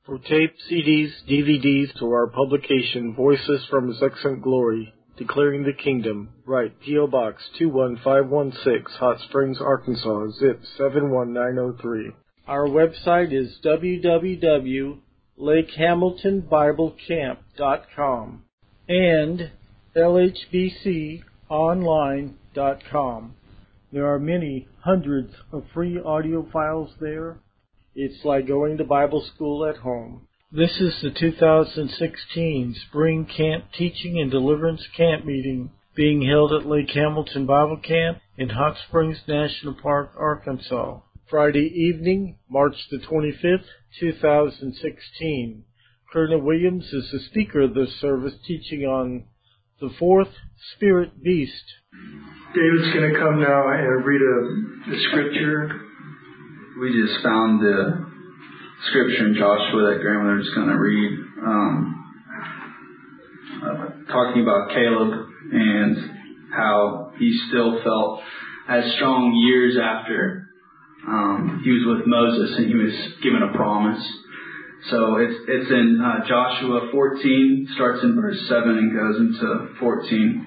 For tape, CDs, DVDs, or our publication, Voices from His Excellent Glory, Declaring the Kingdom, write P.O. Box 21516, Hot Springs, Arkansas, zip 71903. Our website is www.lakehamiltonbiblecamp.com and lhbconline.com. There are many hundreds of free audio files there. It's like going to Bible school at home. This is the 2016 Spring Camp Teaching and Deliverance Camp Meeting being held at Lake Hamilton Bible Camp in Hot Springs National Park, Arkansas. Friday evening, March the 25th, 2016. Colonel Williams is the speaker of this service, teaching on the fourth spirit beast. David's going to come now and read a scripture. We just found the scripture in Joshua that grandmother's going to read, talking about Caleb and how he still felt as strong years after he was with Moses and he was given a promise. So it's in Joshua 14, starts in verse 7 and goes into 14.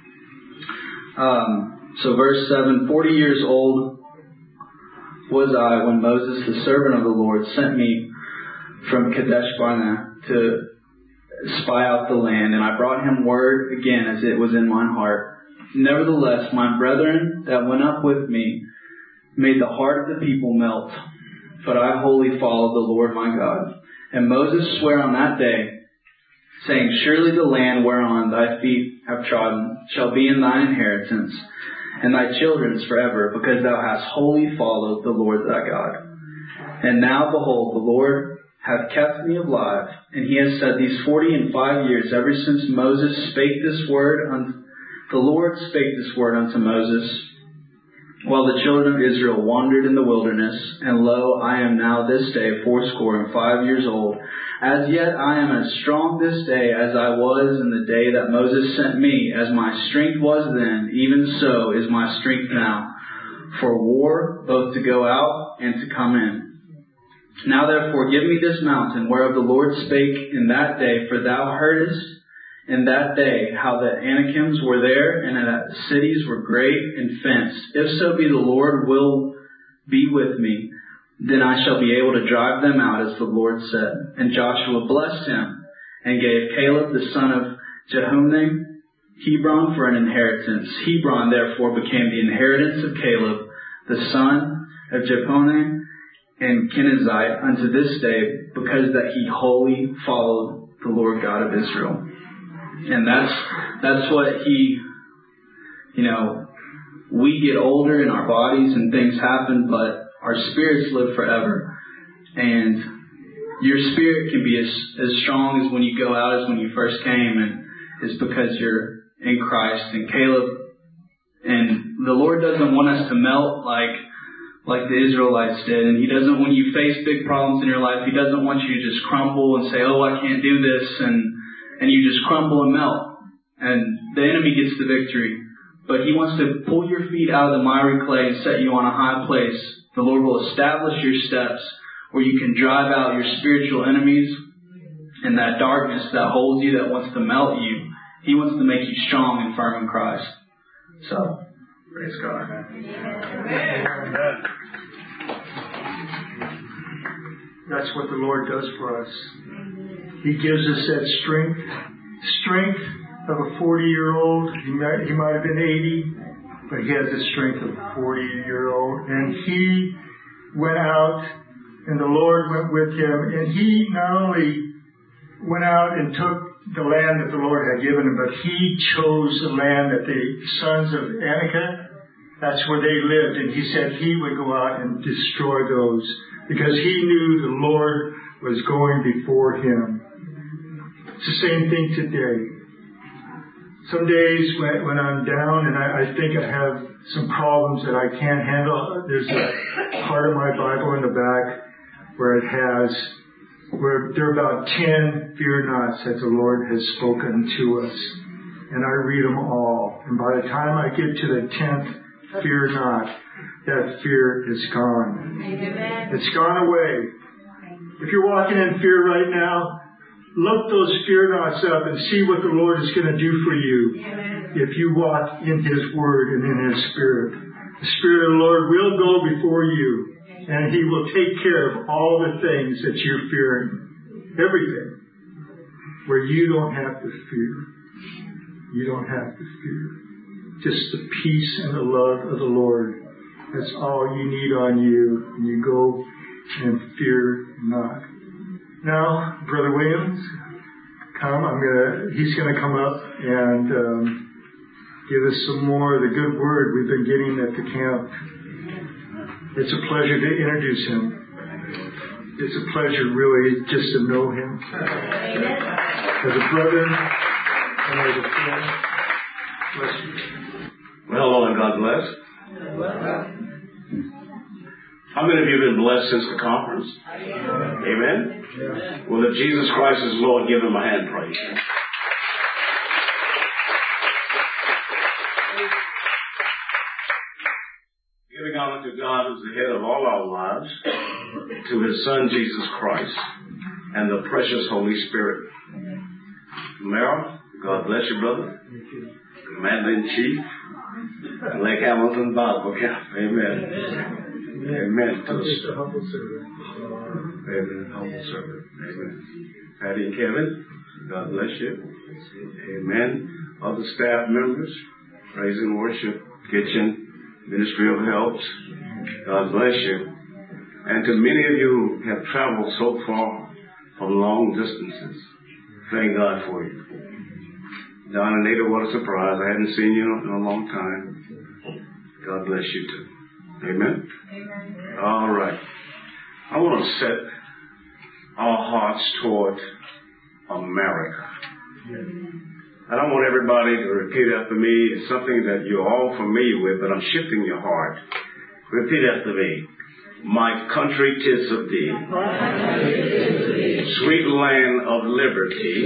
So verse 7, 40 years old was I when Moses, the servant of the Lord, sent me from Kadesh Barnea to spy out the land, and I brought him word again as it was in my heart. Nevertheless, my brethren that went up with me made the heart of the people melt, but I wholly followed the Lord my God. And Moses sware on that day, saying, Surely the land whereon thy feet have trodden shall be in thine inheritance, and thy children's forever, because thou hast wholly followed the Lord thy God. And now, behold, the Lord hath kept me alive, and he has said these 45 years, ever since Moses spake this word, the Lord spake this word unto Moses, while the children of Israel wandered in the wilderness. And lo, I am now this day 85 years old. As yet I am as strong this day as I was in the day that Moses sent me. As my strength was then, even so is my strength now, for war, both to go out and to come in. Now therefore give me this mountain, whereof the Lord spake in that day, for thou heardest in that day how the Anakims were there, and that the cities were great and fenced. If so be the Lord will be with me, then I shall be able to drive them out, as the Lord said. And Joshua blessed him, and gave Caleb the son of Jephunneh Hebron for an inheritance. Hebron therefore became the inheritance of Caleb, the son of Jephunneh and Kenizzite, unto this day, because that he wholly followed the Lord God of Israel. And that's what we get older and our bodies and things happen, but our spirits live forever. And your spirit can be as strong as when you go out as when you first came, and it's because you're in Christ. And Caleb, and the Lord doesn't want us to melt like the Israelites did. And He doesn't, when you face big problems in your life, He doesn't want you to just crumble and say, oh, I can't do this, and you just crumble and melt, and the enemy gets the victory. But He wants to pull your feet out of the miry clay and set you on a high place. The Lord will establish your steps where you can drive out your spiritual enemies and that darkness that holds you, that wants to melt you. He wants to make you strong and firm in Christ. So, praise God. Amen. That's what the Lord does for us. He gives us that strength of a 40-year-old. He might have been 80, but he had the strength of a 40-year-old. And he went out, and the Lord went with him. And he not only went out and took the land that the Lord had given him, but he chose the land that the sons of Anakim, that's where they lived. And he said he would go out and destroy those, because he knew the Lord was going before him. It's the same thing today. Some days when I'm down and I think I have some problems that I can't handle, there's a part of my Bible in the back where there are about 10 fear nots that the Lord has spoken to us. And I read them all. And by the time I get to the 10th fear not, that fear is gone. Amen. It's gone away. If you're walking in fear right now, look those fear knots up and see what the Lord is going to do for you. If you walk in His Word and in His Spirit. The Spirit of the Lord will go before you, and He will take care of all the things that you're fearing. Everything. Where you don't have to fear. You don't have to fear. Just the peace and the love of the Lord. That's all you need on you. And you go and fear not. Now, Brother Williams, he's gonna come up and give us some more of the good word we've been getting at the camp. It's a pleasure to introduce him. It's a pleasure, really, just to know him as a brother and as a friend. Bless you. Well, Lord, and God bless. How many of you have been blessed since the conference? Amen? Well, if Jesus Christ is Lord, give Him a hand praise. Giving honor to God who's the head of all our lives, to His Son Jesus Christ, and the precious Holy Spirit. Merrill, God bless you, brother. Commander-in-Chief, Lake Hamilton Bible Camp. Amen. Amen. I'm just a humble servant. Amen. Humble servant. Amen. Patty and Kevin, God bless you. Amen. Other staff members, praise and worship, kitchen, ministry of helps, God bless you. And to many of you who have traveled so far from long distances, thank God for you. Don and Ada, what a surprise. I hadn't seen you in a long time. God bless you too. Amen? Amen. All right. I want to set our hearts toward America. I don't want everybody to repeat after me. It's something that you're all familiar with, but I'm shifting your heart. Repeat after me. My country 'tis of thee, sweet land of liberty,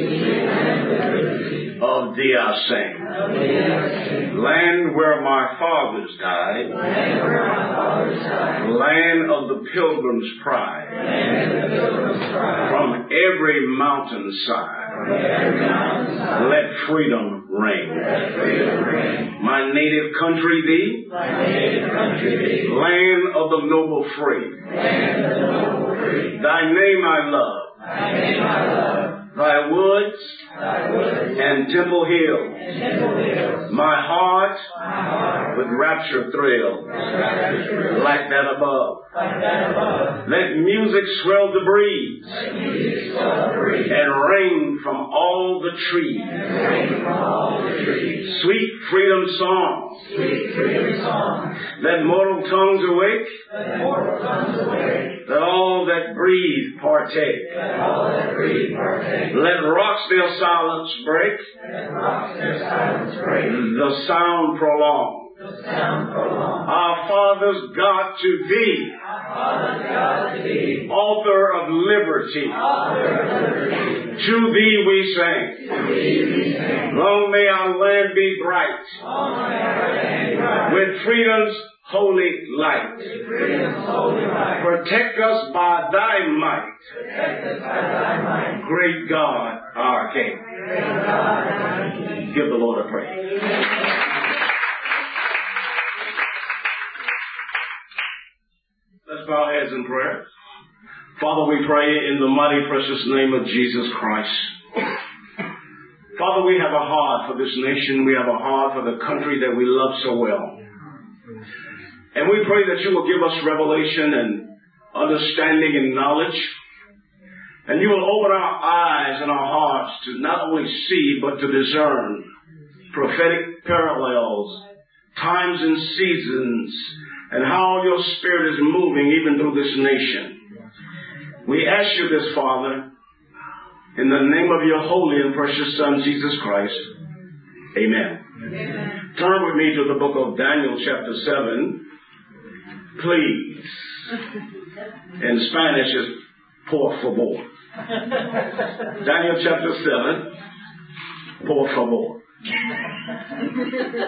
of thee I sing. Land where my fathers died, land of the pilgrim's pride, from every mountainside, let freedom ring. My native country thee, land of the noble free. Thy name I love. Thy woods and Temple Hill. My heart with rapture thrill, like that above. Let music swell the breeze and ring from all the trees. Sweet freedom songs. Let mortal tongues awake. Let all that breathe partake. Let rocks their silence break. The sound prolong. Our fathers God to thee, author of liberty. To thee we sing. Long may our land be bright with freedom's holy light. Protect us by thy might. Great God, our King. Give the Lord a praise. Let's bow our heads in prayer. Father, we pray in the mighty precious name of Jesus Christ. Father, we have a heart for this nation. We have a heart for the country that we love so well. And we pray that you will give us revelation and understanding and knowledge. And you will open our eyes and our hearts to not only see, but to discern prophetic parallels, times and seasons, and how your Spirit is moving even through this nation. We ask you this, Father, in the name of your holy and precious Son, Jesus Christ. Amen. Amen. Turn with me to the book of Daniel, chapter 7. Please. In Spanish, it's por favor. Daniel chapter 7. Por favor.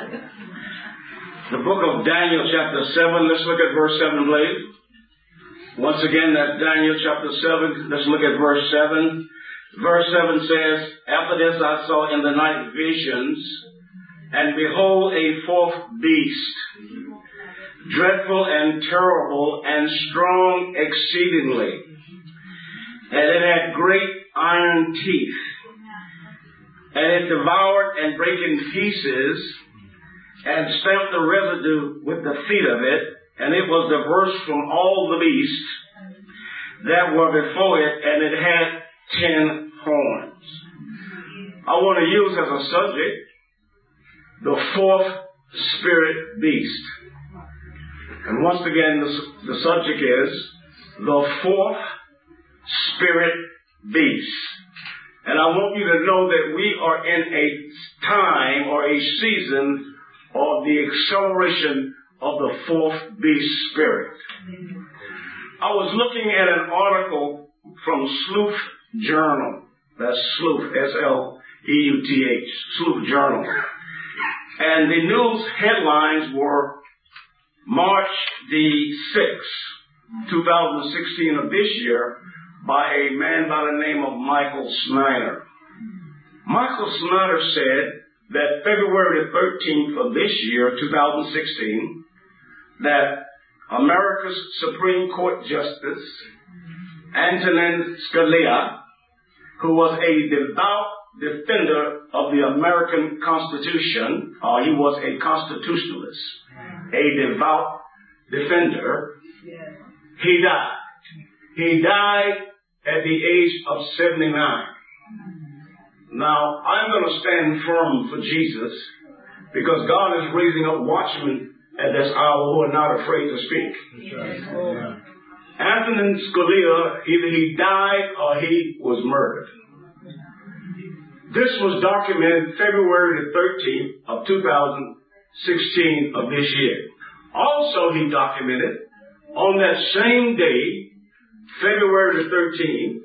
The book of Daniel chapter 7. Let's look at verse 7, please. Once again, that's Daniel chapter 7. Let's look at verse 7. Verse 7 says, After this I saw in the night visions, and behold a fourth beast, dreadful and terrible and strong exceedingly. And it had great iron teeth. And it devoured and brake in pieces, and stamped the residue with the feet of it, and it was diverse from all the beasts that were before it, and it had 10 horns. I want to use as a subject the fourth spirit beast. And once again, the subject is the fourth spirit beast. And I want you to know that we are in a time or a season of the acceleration of the fourth beast spirit. I was looking at an article from Sleuth Journal. That's Sleuth, S-L-E-U-T-H, Sleuth Journal. And the news headlines were March the 6th, 2016 of this year, by a man by the name of Michael Snyder. Michael Snyder said that February the 13th of this year, 2016, that America's Supreme Court Justice, Antonin Scalia, who was a devout defender of the American Constitution, he was a constitutionalist, a devout defender, he died. He died at the age of 79. Now, I'm going to stand firm for Jesus because God is raising up watchmen at this hour who are not afraid to speak. Antonin Scalia, either he died or he was murdered. This was documented February the 13th of 2016 of this year. Also, he documented on that same day, February the 13th,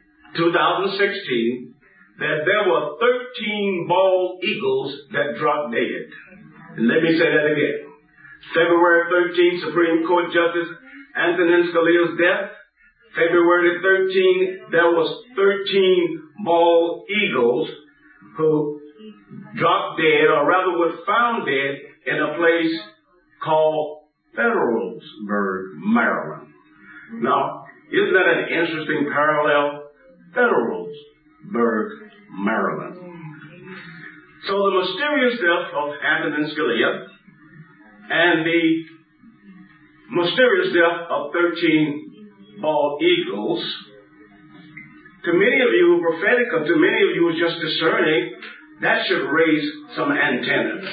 2016, that there were 13 bald eagles that dropped dead. And let me say that again. February 13th, Supreme Court Justice Antonin Scalia's death. February the 13th, there was 13 bald eagles who dropped dead, or rather were found dead, in a place called Federalsburg, Maryland. Now, isn't that an interesting parallel? Federalsburg, Maryland. So the mysterious death of Antonin Scalia and the mysterious death of 13 bald eagles, to many of you prophetic, or to many of you who are just discerning, that should raise some antennas.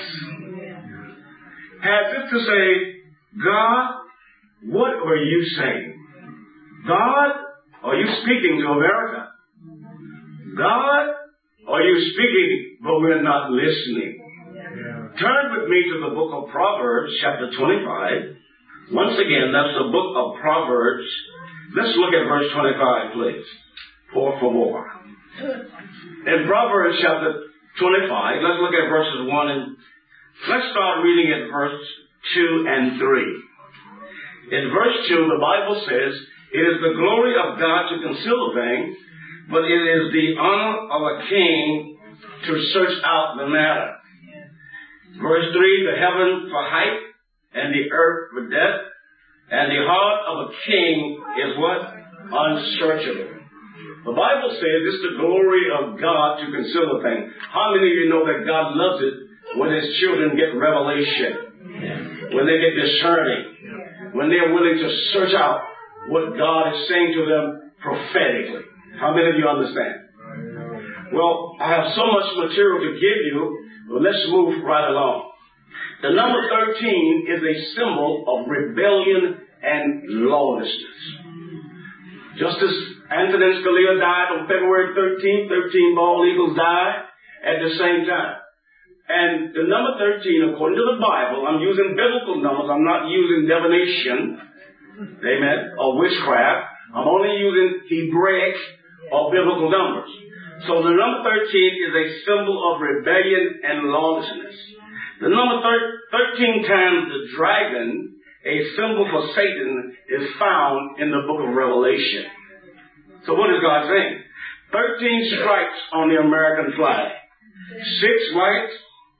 As if to say, God, what are you saying? God, are you speaking to America? God, are you speaking, but we're not listening? Turn with me to the book of Proverbs, chapter 25. Once again, that's the book of Proverbs. Let's look at verse 25, please. Por favor. In Proverbs chapter 25, let's look at verses 1 and let's start reading at verse 2 and 3. In verse 2, the Bible says, it is the glory of God to conceal a thing, but it is the honor of a king to search out the matter. Verse 3, the heaven for height and the earth for depth, and the heart of a king is what? Unsearchable. The Bible says it's the glory of God to conceal a thing. How many of you know that God loves it when His children get revelation, when they get discerning, when they're willing to search out what God is saying to them prophetically? How many of you understand? Well, I have so much material to give you, but let's move right along. The number 13 is a symbol of rebellion and lawlessness. Just as Antonin Scalia died on February 13th, 13 bald eagles died at the same time. And the number 13, according to the Bible, I'm using biblical numbers. I'm not using divination, amen, or witchcraft. I'm only using Hebraic or biblical numbers. So the number 13 is a symbol of rebellion and lawlessness. The number 13 times the dragon a symbol for Satan is found in the book of Revelation. So what is God saying? 13 stripes on the American flag. 6 white,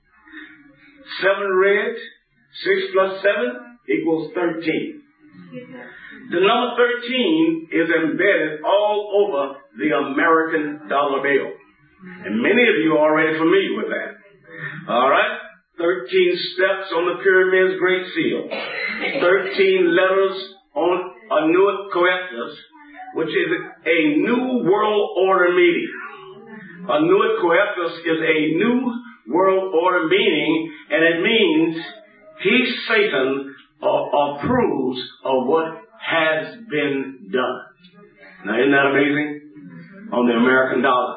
7 red, 6 plus 7 equals 13. The number 13 is embedded all over the American dollar bill. And many of you are already familiar with that. All right? 13 steps on the pyramid's great seal. 13 letters on a Nuit Coeptus, which is a New World Order meaning. A Nuit Coeptus is a New World Order meaning, and it means he, Satan, approves of what has been done. Now, isn't that amazing? On the American dollar.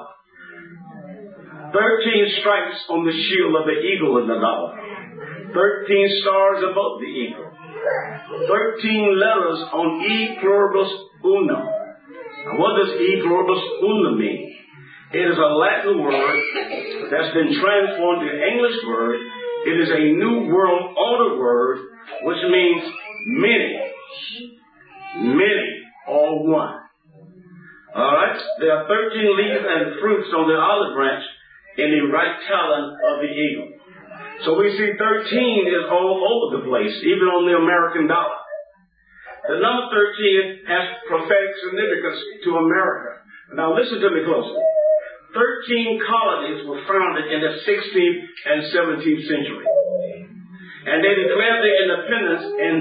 13 stripes on the shield of the eagle in the dollar. 13 stars above the eagle. 13 letters on E pluribus unum. Now, what does E pluribus unum mean? It is a Latin word that's been transformed to an English word. It is a New World Order word, which means many. Many, or one. All right? There are 13 leaves and fruits on the olive branch in the right talon of the eagle. So we see 13 is all over the place, even on the American dollar. The number 13 has prophetic significance to America. Now listen to me closely. 13 colonies were founded in the 16th and 17th century. And they declared their independence in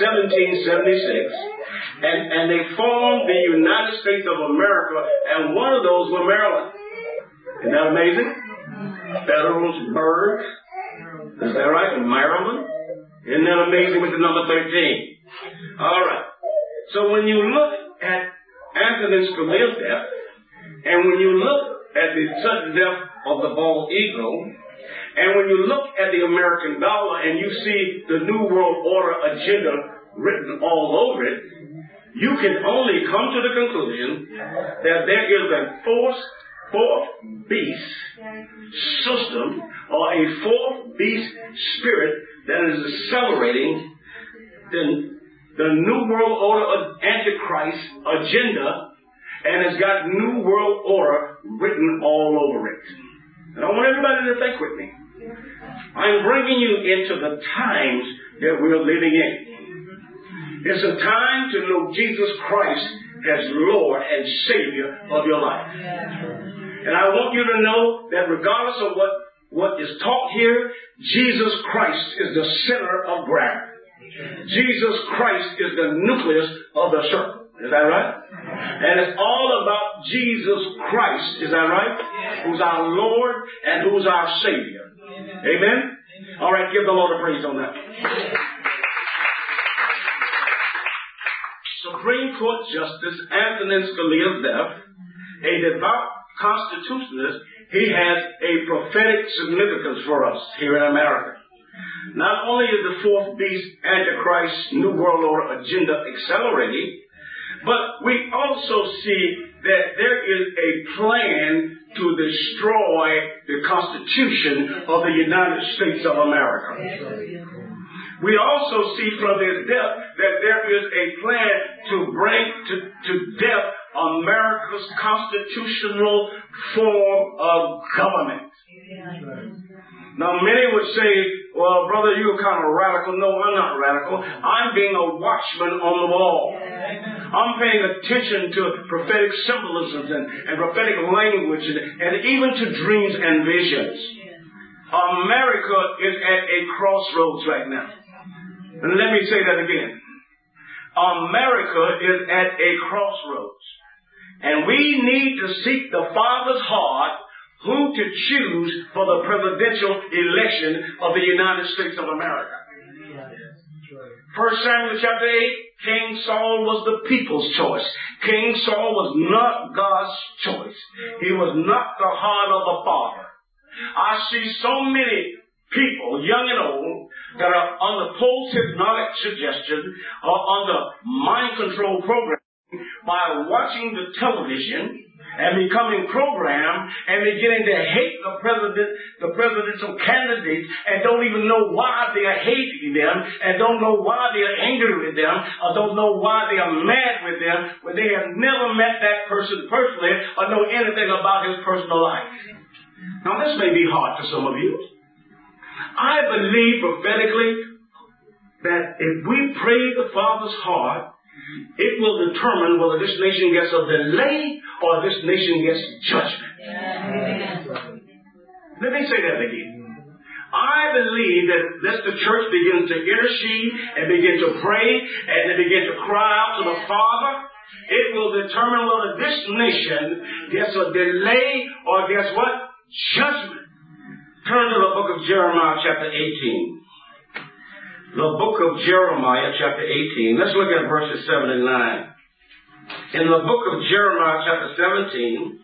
1776. And they formed the United States of America, and one of those were Maryland. Isn't that amazing? Federalsburg. Is that right? Maryland. Isn't that amazing with the number 13? All right. So when you look at Antonin Scalia's death, and when you look at the sudden death of the bald eagle, and when you look at the American dollar and you see the New World Order agenda written all over it, you can only come to the conclusion that there is a fourth beast system, or a fourth beast spirit that is accelerating the New World Order Antichrist agenda, and has got New World Order written all over it. And I want everybody to think with me. I'm bringing you into the times that we're living in. It's a time to know Jesus Christ as Lord and Savior of your life. And I want you to know that regardless of what is taught here, Jesus Christ is the center of gravity. Jesus Christ is the nucleus of the circle. Is that right? And it's all about Jesus Christ. Is that right? Who's our Lord and who's our Savior. Amen? All right, give the Lord a praise on that. Supreme Court Justice Antonin Scalia's death, a devout constitutionalist, he has a prophetic significance for us here in America. Not only is the fourth beast Antichrist New World Order agenda accelerating, but we also see that there is a plan to destroy the Constitution of the United States of America. We also see from his death that there is a plan to bring to death America's constitutional form of government. Now, many would say, well, brother, you're kind of radical. No, I'm not radical. I'm being a watchman on the wall. I'm paying attention to prophetic symbolisms and prophetic language and even to dreams and visions. America is at a crossroads right now. And let me say that again. America is at a crossroads. And we need to seek the Father's heart who to choose for the presidential election of the United States of America. 1 Samuel chapter 8, King Saul was the people's choice. King Saul was not God's choice. He was not the heart of the Father. I see so many people, young and old, that are under post-hypnotic suggestion or under mind control programming by watching the television and becoming programmed and beginning to hate the presidential candidates and don't even know why they are hating them and don't know why they are angry with them or don't know why they are mad with them when they have never met that person personally or know anything about his personal life. Now this may be hard for some of you. I believe prophetically that if we pray the Father's heart, it will determine whether this nation gets a delay or this nation gets judgment. Let me say that again. I believe that as the church begins to intercede and begin to pray and they begin to cry out to the Father, it will determine whether this nation gets a delay or gets what? Judgment. Turn to the book of Jeremiah chapter 18. The book of Jeremiah chapter 18. Let's look at verses 7 and 9. In the book of Jeremiah chapter 17,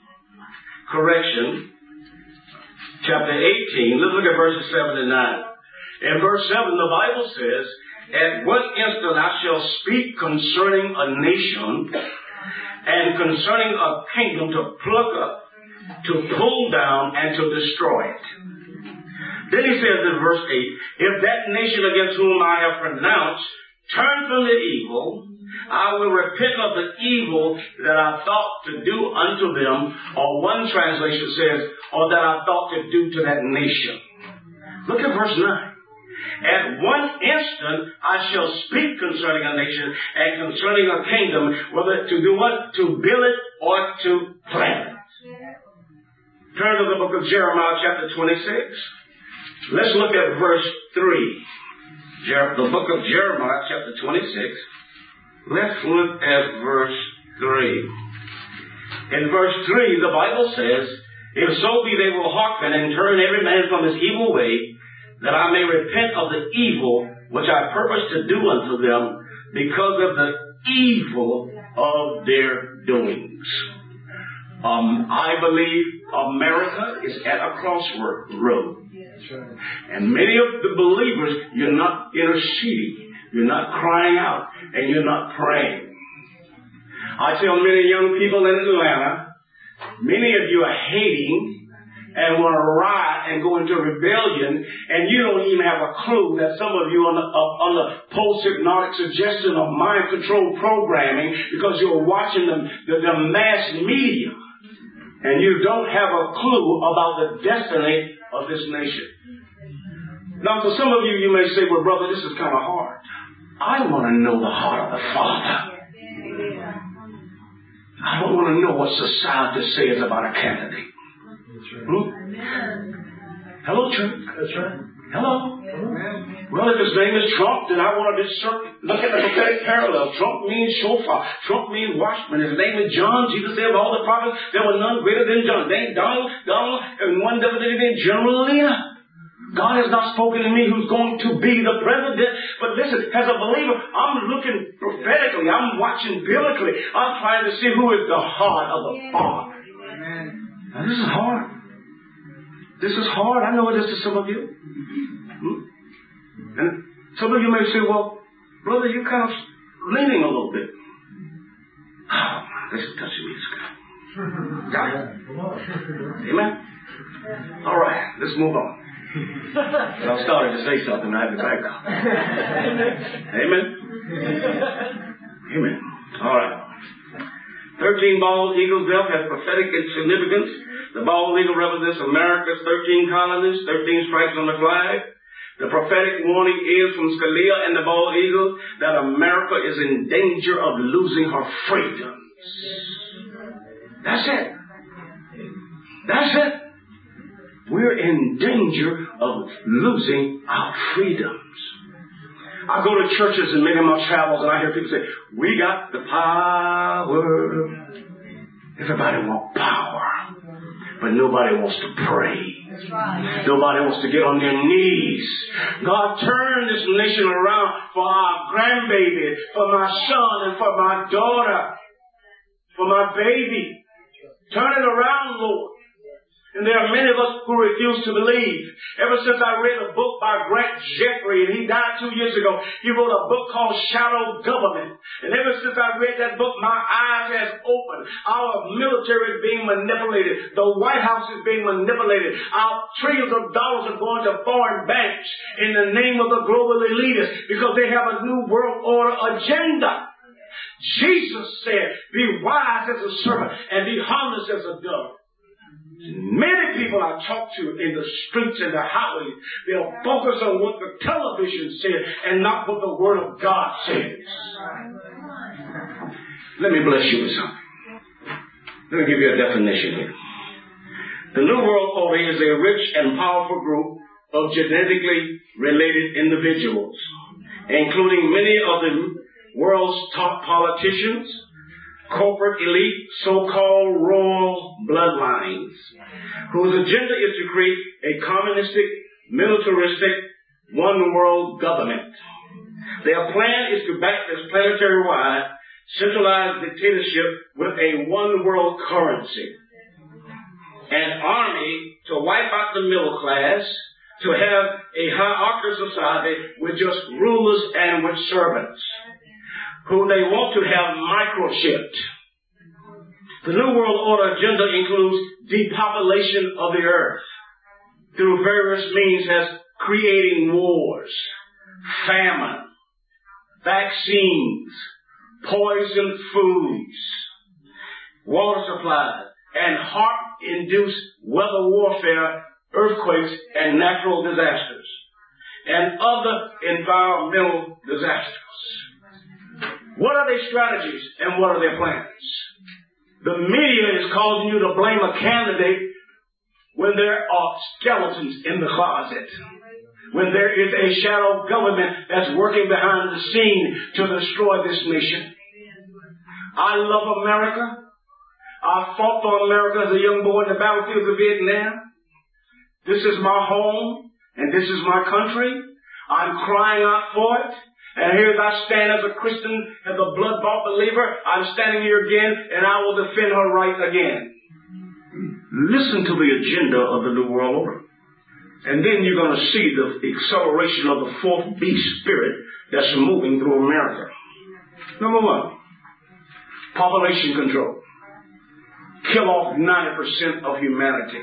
chapter 18, let's look at verses 7 and 9. In verse 7, the Bible says, "At what instant I shall speak concerning a nation and concerning a kingdom to pluck up, to pull down, and to destroy it." Then he says in verse 8, "If that nation against whom I have pronounced turn from the evil, I will repent of the evil that I thought to do unto them," or one translation says, "or that I thought to do to that nation." Look at verse 9. "At one instant I shall speak concerning a nation and concerning a kingdom, whether to do what? To build it or to plant it." Turn to the book of Jeremiah chapter 26. Let's look at verse 3. The book of Jeremiah chapter 26. Let's look at verse 3. In verse 3, the Bible says, "If so be they will hearken and turn every man from his evil way, that I may repent of the evil which I purpose to do unto them because of the evil of their doings." I believe America is at a crossroad. And many of the believers, you're not interceding, you're not crying out, and you're not praying. I tell many young people in Atlanta, many of you are hating and want to riot and go into rebellion, and you don't even have a clue that some of you on the post-hypnotic suggestion of mind control programming because you're watching the mass media, and you don't have a clue about the destiny of this nation. Now, for some of you, you may say, "Well, brother, this is kind of hard." I want to know the heart of the Father. I don't want to know what society says about a candidate. Hello, church. That's right. Hello. Well, if his name is Trump, then I want to look at the prophetic parallel. Trump means shofar. Trump means watchman. His name is John. Jesus said of all the prophets, there was none greater than John. They ain't Donald, and one doesn't even General Leah. God has not spoken to me who's going to be the president. But listen, as a believer, I'm looking prophetically. I'm watching biblically. I'm trying to see who is the heart of the Father. Now, this is hard. This is hard. I know it is to some of you. And some of you may say, "Well, brother, you're kind of leaning a little bit." Oh, this is touching me. Got it? Amen? All right, let's move on. I started to say something, I had to back up. Amen? Amen. All right. 13 bald eagles death has prophetic significance. The bald eagle represents America's 13 colonies, 13 stripes on the flag. The prophetic warning is from Scalia and the bald eagle that America is in danger of losing her freedoms. That's it. That's it. We're in danger of losing our freedoms. I go to churches and many of my travels and I hear people say, "We got the power." Everybody wants power. But nobody wants to pray. Right. Nobody wants to get on their knees. God, turn this nation around for our grandbaby, for my son and for my daughter, for my baby. Turn it around, Lord. And there are many of us who refuse to believe. Ever since I read a book by Grant Jeffrey, and he died 2 years ago, he wrote a book called Shadow Government. And ever since I read that book, my eyes have opened. Our military is being manipulated. The White House is being manipulated. Our trillions of dollars are going to foreign banks in the name of the global elitists because they have a new world order agenda. Jesus said, be wise as a serpent and be harmless as a dove. Many people I talk to in the streets and the highways, they'll focus on what the television says and not what the Word of God says. Let me bless you with something. Let me give you a definition here. The New World Order is a rich and powerful group of genetically related individuals, including many of the world's top politicians, corporate elite, so-called royal bloodlines, whose agenda is to create a communistic, militaristic, one-world government. Their plan is to back this planetary-wide, centralized dictatorship with a one-world currency, an army to wipe out the middle class, to have a hierarchical society with just rulers and with servants, who they want to have microchipped. The New World Order agenda includes depopulation of the earth through various means as creating wars, famine, vaccines, poisoned foods, water supplies, and heart-induced weather warfare, earthquakes, and natural disasters, and other environmental disasters. What are their strategies and what are their plans? The media is causing you to blame a candidate when there are skeletons in the closet, when there is a shadow government that's working behind the scene to destroy this nation. I love America. I fought for America as a young boy in the battlefields of Vietnam. This is my home and this is my country. I'm crying out for it. And here I stand as a Christian, as a blood-bought believer. I'm standing here again, and I will defend her right again. Listen to the agenda of the New World Order. And then you're going to see the acceleration of the fourth beast spirit that's moving through America. Number one, population control. Kill off 90% of humanity.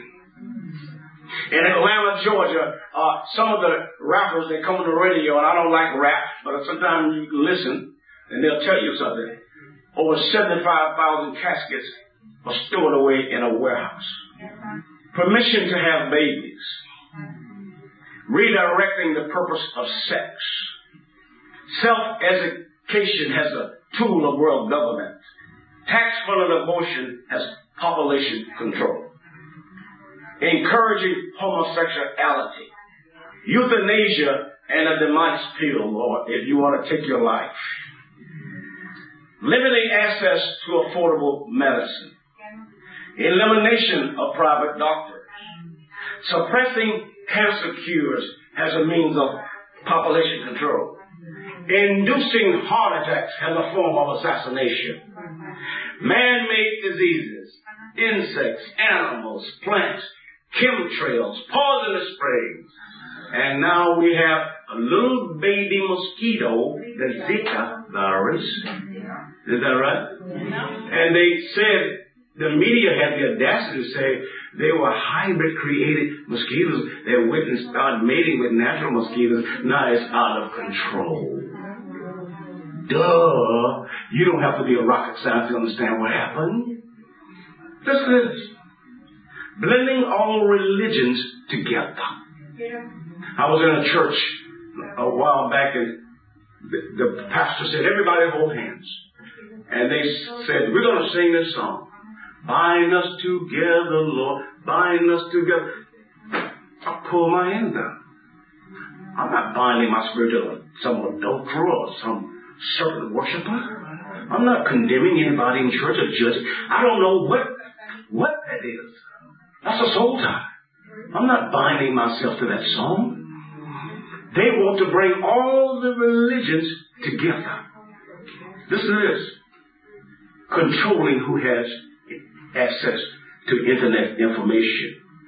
In Atlanta, Georgia, some of the rappers, they come on the radio, and I don't like rap, but sometimes you can listen, and they'll tell you something. Over 75,000 caskets are stored away in a warehouse. Permission to have babies. Redirecting the purpose of sex. Self-education has a tool of world government. Tax-funded abortion has population control. Encouraging homosexuality, euthanasia, and a demise pill, Lord, if you want to take your life. Limiting access to affordable medicine. Elimination of private doctors. Suppressing cancer cures as a means of population control. Inducing heart attacks as a form of assassination. Man-made diseases, insects, animals, plants, chemtrails, poisonous sprays. And now we have a little baby mosquito, the Zika virus. Is that right? And they said, the media had the audacity to say they were hybrid created mosquitoes. They went and started mating with natural mosquitoes. Now it's out of control. Duh. You don't have to be a rocket scientist to understand what happened. Listen to this. Blending all religions together. I was in a church a while back, and the pastor said, everybody hold hands. And they said, we're going to sing this song. Bind us together, Lord. Bind us together. I pull my hands down. I'm not binding my spirit to some adulterer or some serpent worshiper. I'm not condemning anybody in church or judging. I don't know what that is. That's a soul tie. I'm not binding myself to that song. They want to bring all the religions together. Listen to this. Controlling who has access to internet information.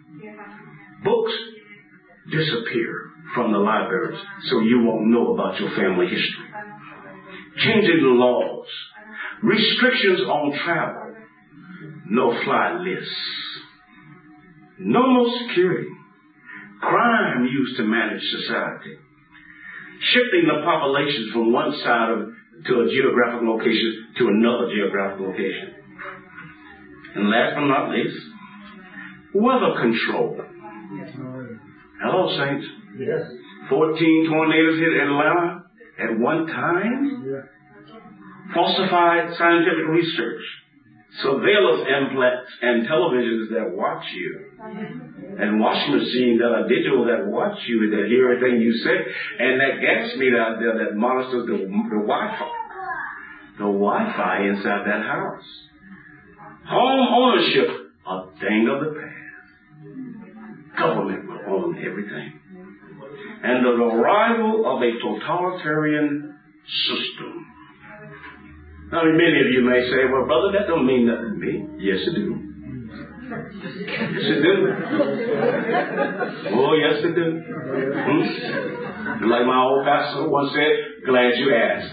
Books disappear from the libraries so you won't know about your family history. Changing the laws. Restrictions on travel. No-fly lists. No more security. Crime used to manage society. Shifting the population from one side to a geographical location to another geographical location. And last but not least, weather control. Hello, saints. Yes. 14 tornadoes hit Atlanta at one time. Yeah. Falsified scientific research. Surveillance implants and televisions that watch you. And washing machines that are digital that watch you, that hear everything you say. And that gas meter out there that monitors the Wi-Fi. The Wi-Fi inside that house. Home ownership, a thing of the past. Government will own everything. And the arrival of a totalitarian system. Now, many of you may say, well, brother, that don't mean nothing to me. Yes, it do. Yes, it do. Oh, yes, it do. Like my old pastor once said, glad you asked.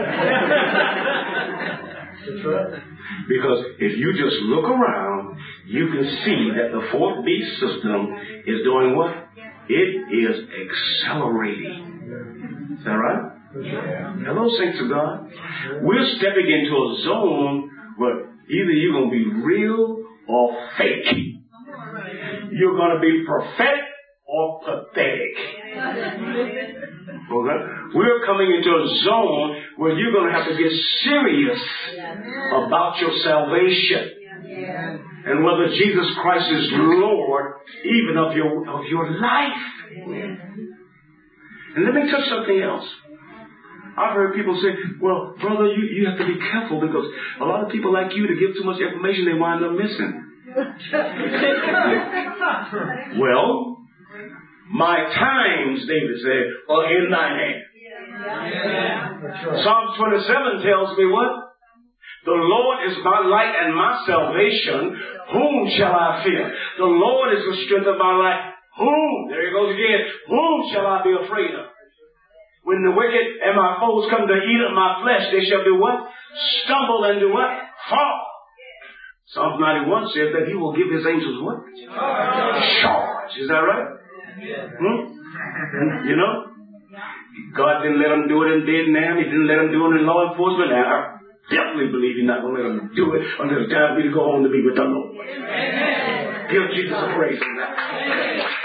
That's right. Because if you just look around, you can see that the fourth beast system is doing what? It is accelerating. Is that right? Hello, saints of God. We're stepping into a zone where either you're going to be real or fake. You're going to be prophetic or pathetic. Okay? We're coming into a zone where you're going to have to get serious about your salvation. And whether Jesus Christ is Lord even of your life. And let me touch something else. I've heard people say, well, brother, you have to be careful because a lot of people like you to give too much information, they wind up missing. Well, my times, David said, are in thine hand. Psalm 27 tells me what? The Lord is my light and my salvation. Whom shall I fear? The Lord is the strength of my life. Whom? There he goes again. Whom shall I be afraid of? When the wicked and my foes come to eat of my flesh, they shall do what? Stumble and do what? Fall. Psalm 91 says that he will give his angels what? Charge. Is that right? You know? God didn't let them do it in Vietnam. He didn't let them do it in law enforcement. And I definitely believe he's not going to let them do it until it's time for me to go home to be with the Lord. Give Jesus a praise for that.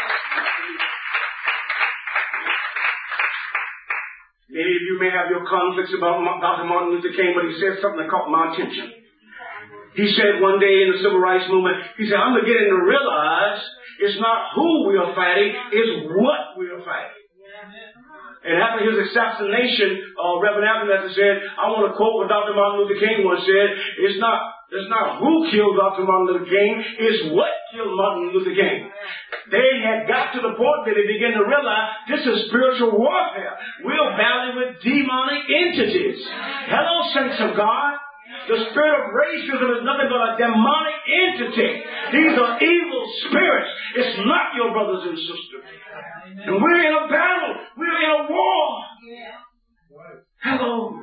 Many of you may have your conflicts about Dr. Martin Luther King, but he said something that caught my attention. He said one day in the civil rights movement, he said, I'm beginning to realize it's not who we are fighting, it's what we are fighting. And after his assassination, Reverend Abernathy said, I want to quote what Dr. Martin Luther King once said, it's not who killed Dr. Martin Luther King, it's what killed Martin Luther King. They had got to the point that they began to realize this is spiritual warfare. We're battling with demonic entities. Hello, saints of God. The spirit of racism is nothing but a demonic entity. These are evil spirits. It's not your brothers and sisters. And we're in a battle. We're in a war. Hello.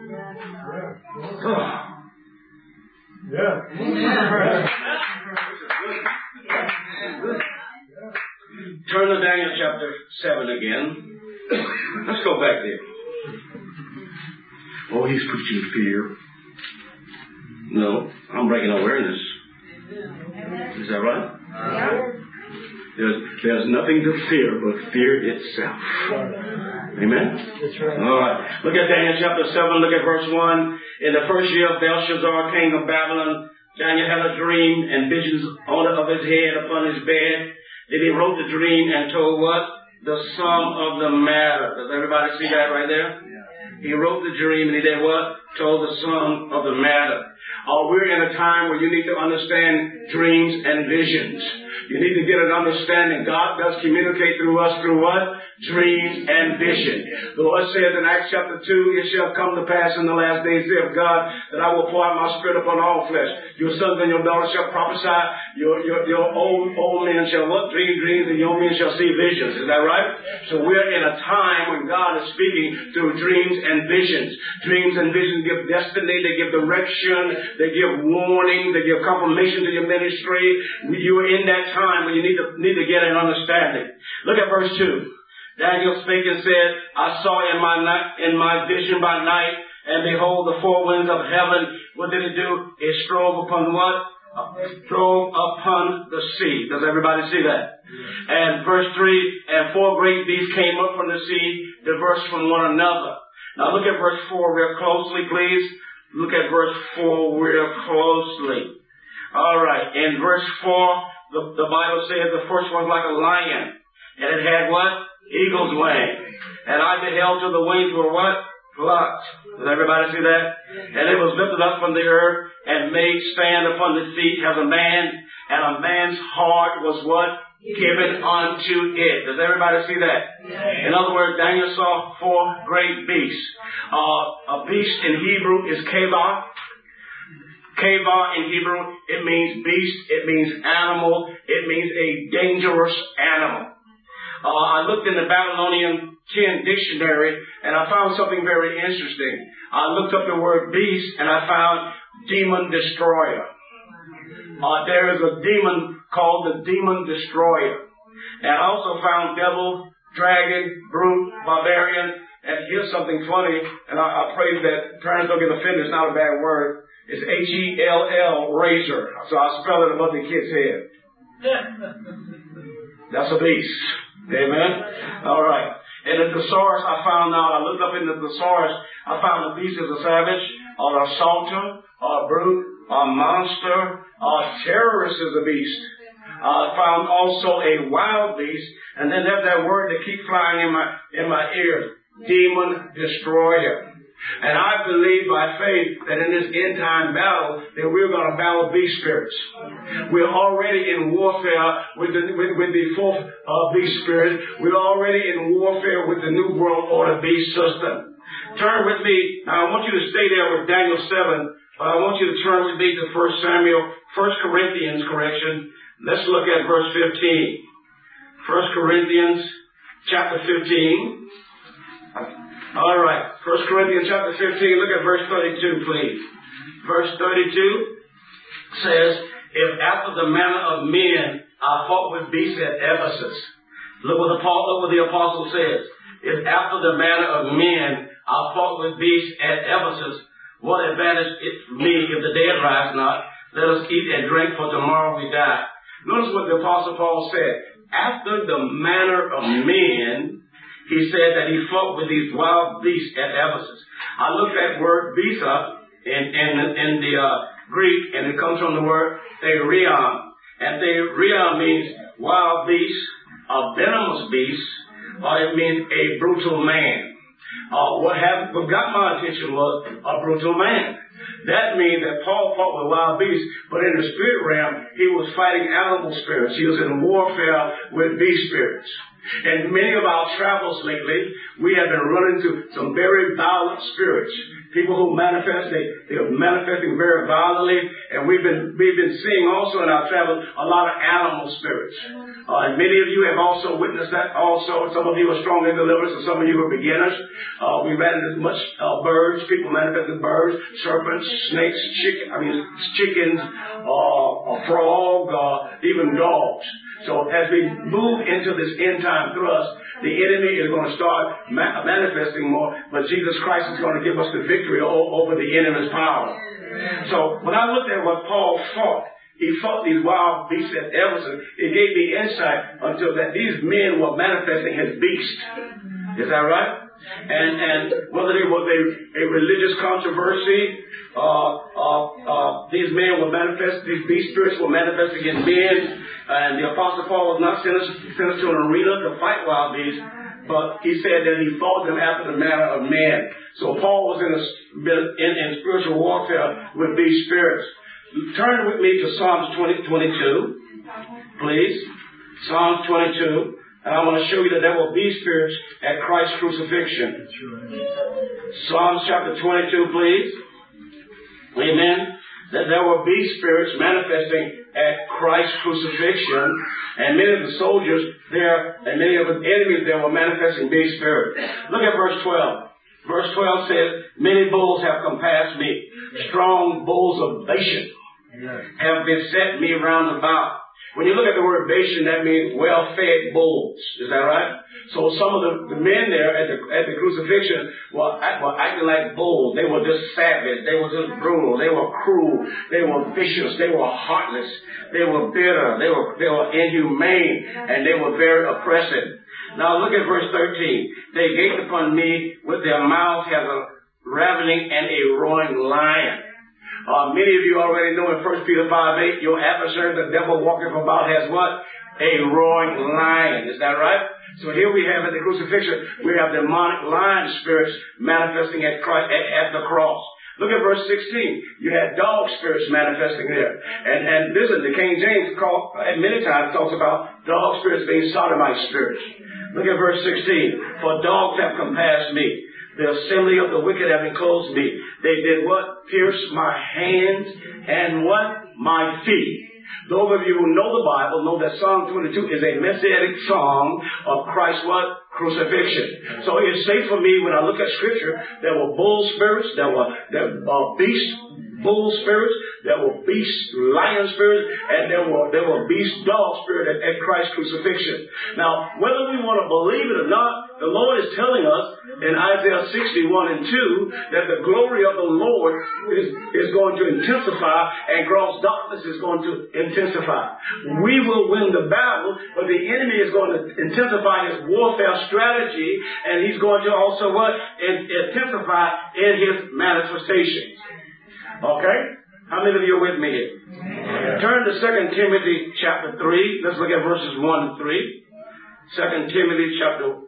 Turn to Daniel chapter 7 again. Let's go back there. Oh, he's preaching fear. No, I'm breaking awareness. Is that right? There's nothing to fear but fear itself. Amen? That's right. All right. Look at Daniel chapter 7. Look at verse 1. In the first year of Belshazzar, king of Babylon, Daniel had a dream and visions on of his head upon his bed. Then he wrote the dream and told what? The sum of the matter. Does everybody see that right there? Yeah. He wrote the dream and he did what? Told the sum of the matter. We're in a time where you need to understand dreams and visions. You need to get an understanding. God does communicate through us through what? dreams, and vision. The Lord says in Acts chapter 2, it shall come to pass in the last days, saith God, that I will pour out my spirit upon all flesh. Your sons and your daughters shall prophesy. Your old men shall dream dreams, and young men shall see visions. Is that right? So we're in a time when God is speaking through dreams and visions. Dreams and visions give destiny, they give direction, they give warning, they give confirmation to your ministry. You're in that time when you need to get an understanding. Look at verse 2. Daniel spake and said, I saw in my vision by night, and behold, the four winds of heaven. What did it do? It strove upon what? Strove upon the sea. Does everybody see that? And verse 3, and four great beasts came up from the sea, diverse from one another. Now look at verse 4 real closely, please. Look at verse 4 real closely. All right. In verse 4, the Bible says the first one's like a lion. And it had what? Eagle's wings. And I beheld till the wings were what? Plucked. Does everybody see that? And it was lifted up from the earth and made stand upon the feet as a man. And a man's heart was what? Given unto it. Does everybody see that? In other words, Daniel saw four great beasts. A beast in Hebrew is kavah. Kavah in Hebrew, it means beast, it means animal, it means a dangerous animal. I looked in the Babylonian 10 dictionary and I found something very interesting. I looked up the word beast and I found demon destroyer. There is a demon called the demon destroyer. And I also found devil, dragon, brute, barbarian. And here's something funny, and I pray that parents don't get offended. It's not a bad word. It's Hell, razor. So I spell it above the kid's head. That's a beast. Amen? All right. And the thesaurus I found out, I looked up in the thesaurus, I found a beast is a savage, or an assaulter, or a brute, or a monster, or a terrorist is a beast. I found also a wild beast, and then there's that word that keeps flying in my ears, demon destroyer. And I believe by faith that in this end time battle that we're going to battle beast spirits. We're already in warfare with the fourth beast spirit. We're already in warfare with the New World Order beast system. Turn with me. Now I want you to stay there with Daniel 7. But I want you to turn with me to 1 Corinthians, Let's look at verse 15. 1 Corinthians chapter 15. All right. 1 Corinthians chapter 15, look at verse 32, please. Verse 32 says, if after the manner of men I fought with beasts at Ephesus. Look what the apostle says. If after the manner of men I fought with beasts at Ephesus, what advantage it me if the dead rise not? Let us eat and drink, for tomorrow we die. Notice what the apostle Paul said. After the manner of men, he said that he fought with these wild beasts at Ephesus. I looked that word beast up in the Greek, and it comes from the word therion. And therion means wild beast, a venomous beast, or it means a brutal man. What got my attention was a brutal man. That means that Paul fought with wild beasts, but in the spirit realm, he was fighting animal spirits. He was in warfare with beast spirits. And many of our travels lately, we have been running into some very violent spirits. People who manifest, they're manifesting very violently. And we've been seeing also in our travels a lot of animal spirits. And many of you have also witnessed that also. Some of you are strong in deliverance and some of you are beginners. We ran into much birds, people manifesting birds, serpents, snakes, chickens, a frog, even dogs. So as we move into this end time thrust, the enemy is going to start manifesting more, but Jesus Christ is going to give us the victory over the enemy's power. So when I looked at what Paul fought, he fought these wild beasts at Ephesus. It gave me insight until that these men were manifesting as beasts. Is that right? And whether there was a religious controversy, these men were these beast spirits were manifesting in men, and the Apostle Paul was not sent us to an arena to fight wild beasts, but he said that he fought them after the manner of men. So Paul was in spiritual warfare with these spirits. Turn with me to Psalms 22, please. Psalms 22. And I want to show you that there will be spirits at Christ's crucifixion. Psalms chapter 22, please. Amen. That there will be spirits manifesting at Christ's crucifixion. And many of the soldiers there and many of the enemies there were manifesting these spirits. Look at verse 12. Verse 12 says, many bulls have compassed me. Strong bulls of Bashan have beset me round about. When you look at the word Bashan, that means well-fed bulls. Is that right? So some of the men there at the crucifixion were acting like bulls. They were just savage. They were just brutal. They were cruel. They were vicious. They were heartless. They were bitter. They were inhumane. And they were very oppressive. Now look at verse 13. They gaped upon me with their mouths as a ravening and a roaring lion. Many of you already know in 1 Peter 5:8, your adversary, the devil, walketh about as what? A roaring lion. Is that right? So here we have at the crucifixion, we have demonic lion spirits manifesting at Christ, at the cross. Look at verse 16. You had dog spirits manifesting there. And listen, the King James many times talks about dog spirits being sodomite spirits. Look at verse 16. For dogs have compassed me. The assembly of the wicked have enclosed me. They did what? Pierce my hands and what? My feet. Those of you who know the Bible know that Psalm 22 is a messianic song of Christ's what? Crucifixion. So it's safe for me when I look at Scripture, there were bull spirits, there were beast bull spirits, there were beast lion spirits, and there were beast dog spirits at Christ's crucifixion. Now, whether we want to believe it or not, the Lord is telling us in Isaiah 61 and 2 that the glory of the Lord is going to intensify and gross darkness is going to intensify. We will win the battle, but the enemy is going to intensify his warfare strategy, and he's going to also what? Intensify in his manifestations. Okay? How many of you are with me here? Yeah. Turn to 2 Timothy chapter 3. Let's look at verses 1 and 3. 2 Timothy chapter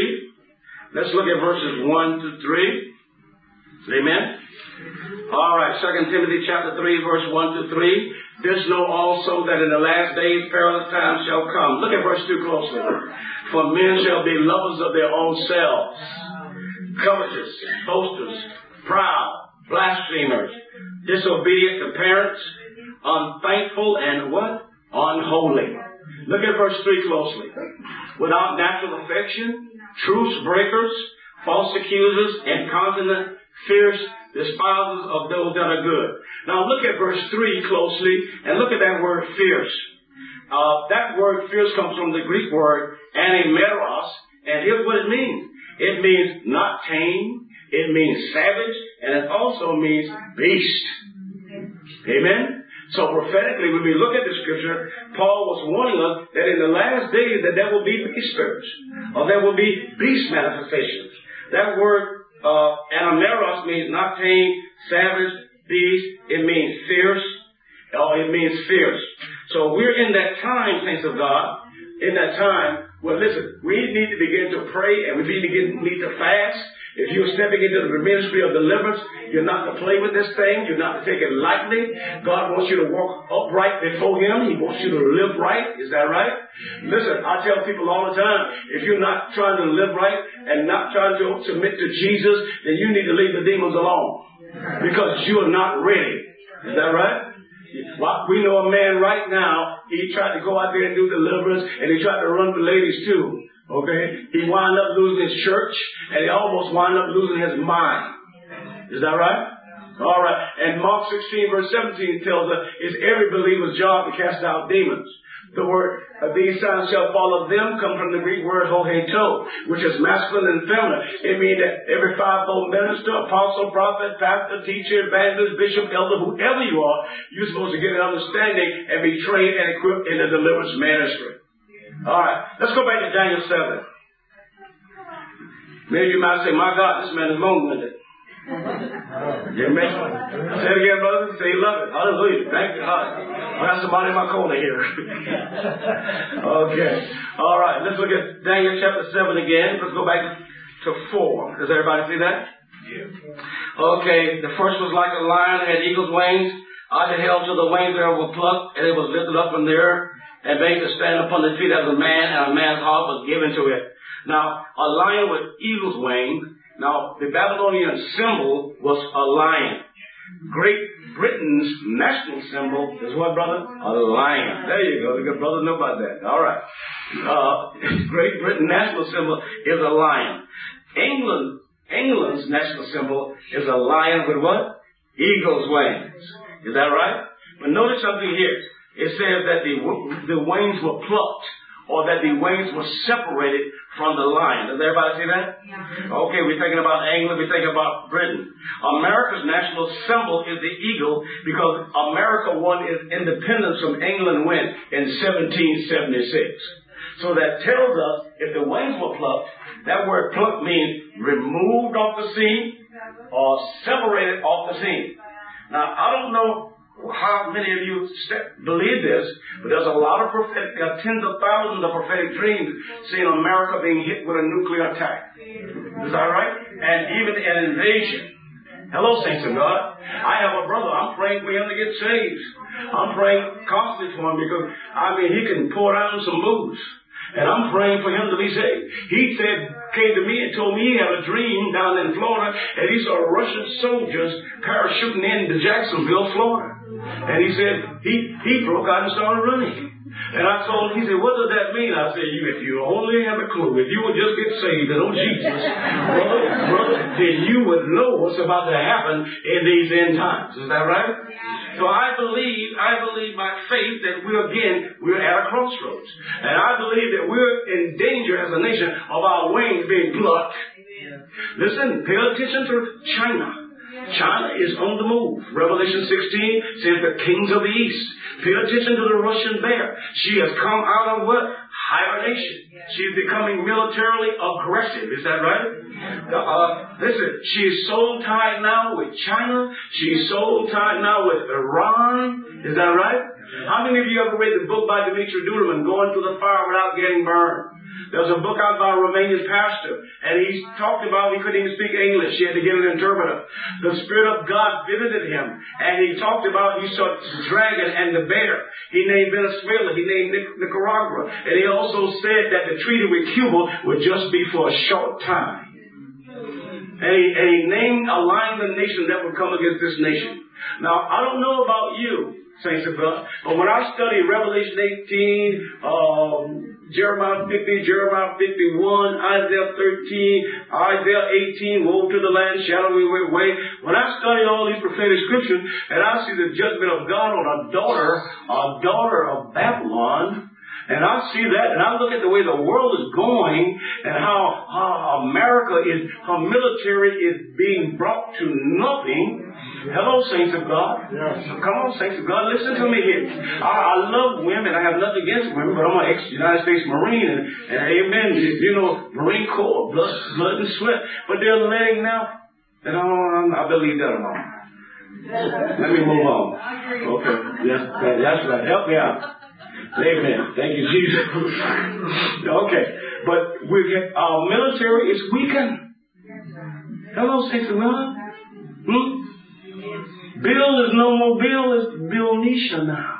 3. Let's look at verses 1 to 3. Amen? Alright, 2 Timothy chapter 3, verse 1 to 3. This know also that in the last days perilous times shall come. Look at verse 2 closely. For men shall be lovers of their own selves, covetous, boasters, proud, blasphemers, disobedient to parents, unthankful, and what? Unholy. Look at verse 3 closely. Without natural affection, truce breakers, false accusers, incontinent, fierce, despisers of those that are good. Now look at verse 3 closely, and look at that word fierce. That word fierce comes from the Greek word anemeros, and here's what it means. It means not tame, it means savage, and it also means beast. Amen? So prophetically, when we look at the scripture, Paul was warning us that in the last days that there will be beast spirits, or there will be beast manifestations. That word anemeros means not tame, savage, beast. It means fierce, or it means fierce. So we're in that time, saints of God, in that time. Well, listen, we need to begin to pray, and we need to fast. If you're stepping into the ministry of deliverance, you're not to play with this thing. You're not to take it lightly. God wants you to walk upright before Him. He wants you to live right. Is that right? Listen, I tell people all the time, if you're not trying to live right and not trying to submit to Jesus, then you need to leave the demons alone because you're not ready. Is that right? We know a man right now, he tried to go out there and do deliverance, and he tried to run the ladies too. Okay? He wound up losing his church, and he almost wound up losing his mind. Is that right? All right. And Mark 16 verse 17 tells us, it's every believer's job to cast out demons. The word, these signs shall follow them, come from the Greek word hoheto, which is masculine and feminine. It means that every fivefold minister, apostle, prophet, pastor, teacher, evangelist, bishop, elder, whoever you are, you're supposed to get an understanding and be trained and equipped in the deliverance ministry. All right, let's go back to Daniel 7. Maybe you might say, my God, this man is long-winded. Amen. Say it again, brother. Say you love it. Hallelujah. Thank you. I got somebody in my corner here. Okay. All right. Let's look at Daniel chapter 7 again. Let's go back to 4. Does everybody see that? Yeah. Okay. The first was like a lion that had eagle's wings. I beheld till the wings thereof were plucked, and it was lifted up in the air, and made to stand upon the feet as a man, and a man's heart was given to it. Now, a lion with eagle's wings. Now, the Babylonian symbol was a lion. Great Britain's national symbol is what, brother? A lion. There you go. The good brothers know about that. All right. Great Britain's national symbol is a lion. England's national symbol is a lion with what? Eagle's wings. Is that right? But notice something here. It says that the wings were plucked, or that the wings were separated from the lion. Does everybody see that? Yeah. Okay, we're thinking about England, we're thinking about Britain. America's national symbol is the eagle because America won its independence from England when? In 1776. So that tells us if the wings were plucked, that word plucked means removed off the scene or separated off the scene. Now, I don't know how many of you believe this, but there's a lot of prophetic, tens of thousands of prophetic dreams seeing America being hit with a nuclear attack. Is that right? And even an invasion. Hello, saints of God. I have a brother. I'm praying for him to get saved. I'm praying constantly for him because, he can pour down some booze. And I'm praying for him to be saved. He came to me and told me he had a dream down in Florida, and he saw Russian soldiers parachuting into Jacksonville, Florida. And he said he broke out and started running. And I told him, he said, what does that mean? I said, if you only have a clue, if you would just get saved and know Jesus, brother, then you would know what's about to happen in these end times. Is that right? So I believe by faith that we're at a crossroads. And I believe that we're in danger as a nation of our wings being plucked. Listen, pay attention to China. China is on the move. Revelation 16 says the kings of the east. Pay attention to the Russian bear. She has come out of what? Hibernation. She's becoming militarily aggressive. Is that right? Listen, she's so tied now with China. She's so tied now with Iran. Is that right? How many of you ever read the book by Dimitri Duduman, Going Through the Fire Without Getting Burned? There's a book out by a Romanian pastor, and he talked about he couldn't even speak English. He had to get an interpreter. The Spirit of God visited him, and he talked about, he saw the dragon and the bear. He named Venezuela. He named Nicaragua. And he also said that the treaty with Cuba would just be for a short time. And he named a line of nations that would come against this nation. Now, I don't know about you, saints of God, but when I study Revelation 18, Jeremiah 50, Jeremiah 51, Isaiah 13, Isaiah 18, woe to the land, shadowy way. When I study all these prophetic scriptures, and I see the judgment of God on a daughter of Babylon, and I see that, and I look at the way the world is going, and how America her military is being brought to nothing. Hello, saints of God. Yes. Come on, saints of God. Listen to me here. I love women. I have nothing against women, but I'm an ex-United States Marine, and amen. Marine Corps, blood and sweat. But they're letting now, and I believe that alone. Let me move on. Okay. Yes, that's right. Help me out. Amen. Thank you, Jesus. Okay. But our military is weakened. Hello, saints of God. Bill is no more Bill, it's Bill Nisha now.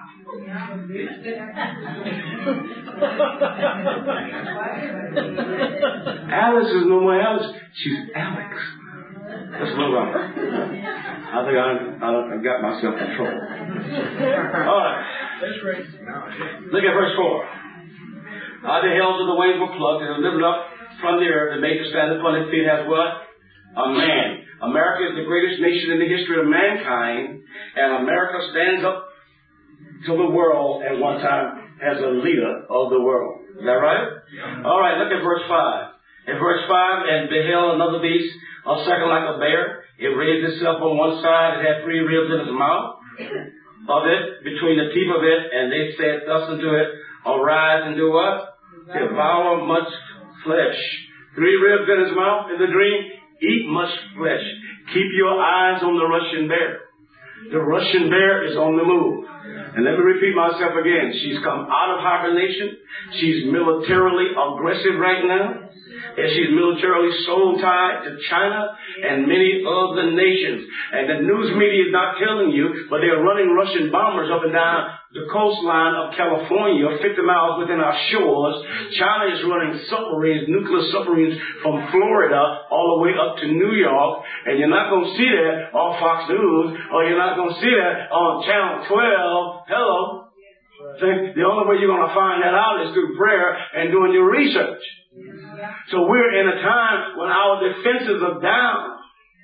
Alice is no more Alice, she's Alex. Let's move on. I think I got myself in trouble. All right. Look at verse 4. The hills of the wings were plucked and lifted up from the earth and made to stand upon his feet as what? A man. America is the greatest nation in the history of mankind, and America stands up to the world at one time as a leader of the world. Is that right? Yeah. All right, look at verse 5. In verse 5, and beheld another beast, a second like a bear. It raised itself on one side. It had 3 ribs in its mouth of it, between the teeth of it, and they said thus unto it, arise and do what? Devour much flesh. 3 ribs in his mouth in the dream. Eat much flesh. Keep your eyes on the Russian bear. The Russian bear is on the move. And let me repeat myself again. She's come out of hibernation. She's militarily aggressive right now. And she's militarily soul tied to China and many other nations. And the news media is not telling you, but they're running Russian bombers up and down the coastline of California, 50 miles within our shores. China is running submarines, nuclear submarines from Florida all the way up to New York. And you're not going to see that on Fox News, or you're not going to see that on Channel 12. Hello. The only way you're going to find that out is through prayer and doing your research. So we're in a time when our defenses are down.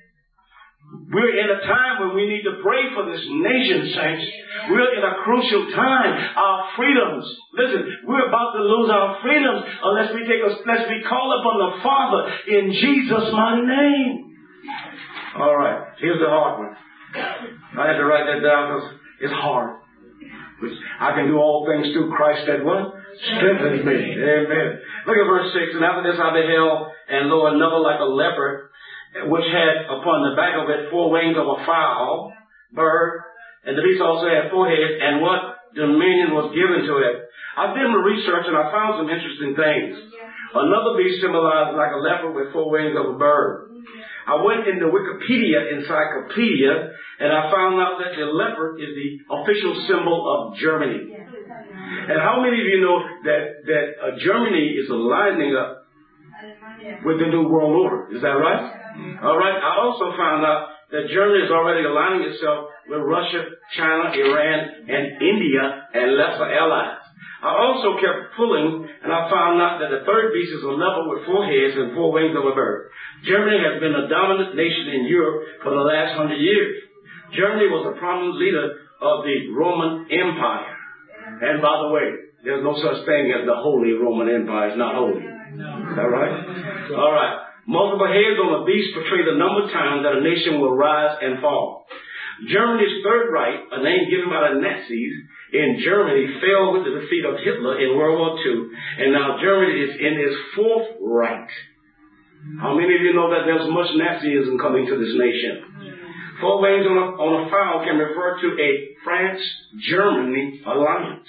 We're in a time when we need to pray for this nation, saints. We're in a crucial time. Our freedoms. Listen, we're about to lose our freedoms unless we call upon the Father in Jesus' mighty name. All right, here's the hard one. I had to write that down because it's hard. Which I can do all things through Christ that what? Strengthens me. Amen. Look at verse 6. And after this I beheld, and lo, another like a leopard, which had upon the back of it 4 wings of a fowl, bird, and the beast also had 4 heads, and what dominion was given to it. I did my research and I found some interesting things. Another beast symbolized like a leopard with 4 wings of a bird. I went into Wikipedia encyclopedia and I found out that the leopard is the official symbol of Germany. And how many of you know that Germany is lining up with the New World Order? Is that right? All right. I also found out that Germany is already aligning itself with Russia, China, Iran, and India and lesser allies. I also kept pulling, and I found out that the third beast is a leopard with 4 heads and 4 wings of a bird. Germany has been a dominant nation in Europe for the last 100 years. Germany was a prominent leader of the Roman Empire. And by the way, there's no such thing as the Holy Roman Empire. It's not holy. Is that right? All right. Multiple heads on a beast portray the number of times that a nation will rise and fall. Germany's Third Reich, a name given by the Nazis in Germany, fell with the defeat of Hitler in World War II, and now Germany is in its Fourth Reich. How many of you know that there's much Nazism coming to this nation? 4 wings on a fowl can refer to a France-Germany alliance.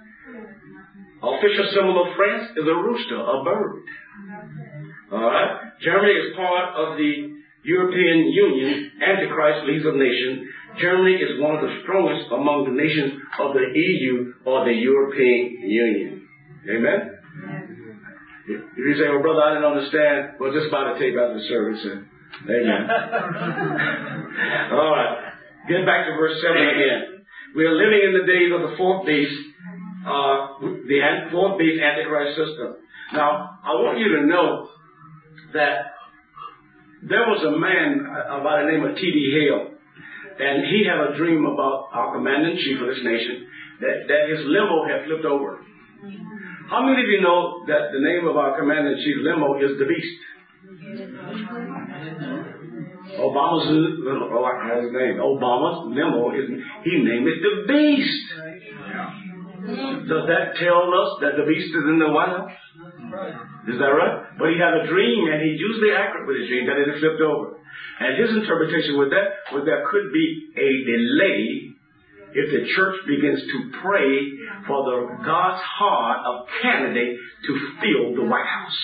Official symbol of France is a rooster, a bird. All right. Germany is part of the European Union, Antichrist League of Nations. Germany is one of the strongest among the nations of the EU or the European Union. Amen? If you say, well, brother, I didn't understand, well, just buy the tape after the service. Amen. All right. Get back to verse 7 again. We are living in the days of the fourth beast, the fourth beast Antichrist system. Now, I want you to know that there was a man by the name of T.D. Hale, and he had a dream about our commander-in-chief of this nation, that his limo had flipped over. How many of you know that the name of our commander-in-chief limo is the Beast? Obama's limo, he named it the Beast. Does that tell us that the Beast is in the White House? Is that right? But he had a dream, and he's usually accurate with his dream, that it had flipped over. And his interpretation with that was there could be a delay if the church begins to pray for the God's heart of candidate to fill the White House.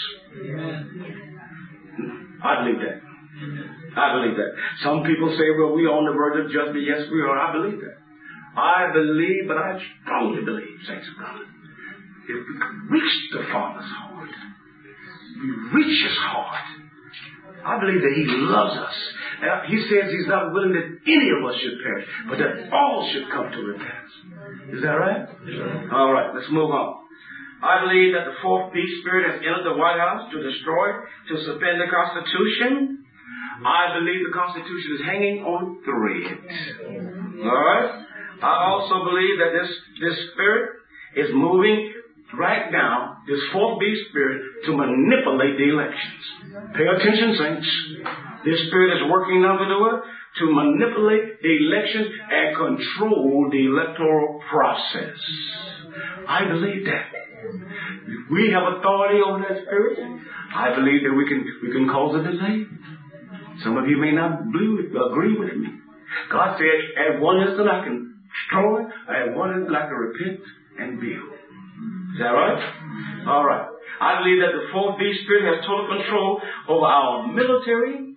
I believe that. I believe that. Some people say, well, we are on the verge of judgment. Yes, we are. I believe that. I believe, but I strongly believe, saints of God, if we could reach the Father's heart, we reach His heart, I believe that He loves us. He says He's not willing that any of us should perish, but that all should come to repentance. Is that right? Yeah. All right, let's move on. I believe that the fourth beast spirit has entered the White House to destroy, to suspend the Constitution. I believe the Constitution is hanging on thread. All right? I also believe that this spirit is moving right now, this fourth beast spirit, to manipulate the elections. Pay attention, saints. This spirit is working now to do it, to manipulate the elections and control the electoral process. I believe that. If we have authority over that spirit, I believe that we can cause a delay. Some of you may not agree with me. God said, at one instant I can destroy, at one instant I can repent and build. Is that right? All right. I believe that the fourth beast spirit has total control over our military.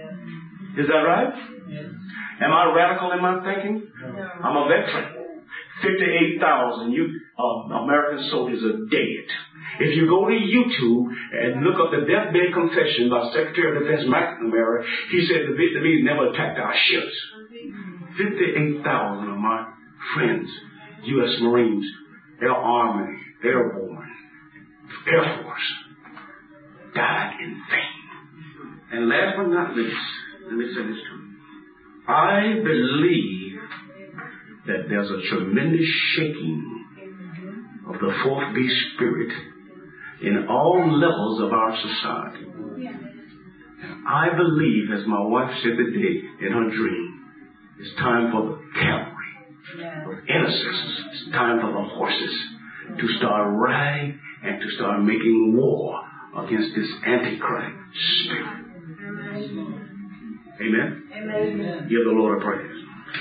Is that right? Am I radical in my thinking? I'm a veteran. 58,000 American soldiers are dead. If you go to YouTube and look up the deathbed confession by Secretary of Defense McNamara, he said the Vietnamese never attacked our ships. 58,000 of my friends, U.S. Marines, Air Army, Airborne, Air Force, died in vain. And last but not least, let me say this to you. I believe that there's a tremendous shaking of the fourth beast spirit in all levels of our society. I believe, as my wife said today in her dream, it's time for the cavalry of intercessors. It's time for the horses to start riding and to start making war against this antichrist spirit. Amen? Amen. Give the Lord a praise.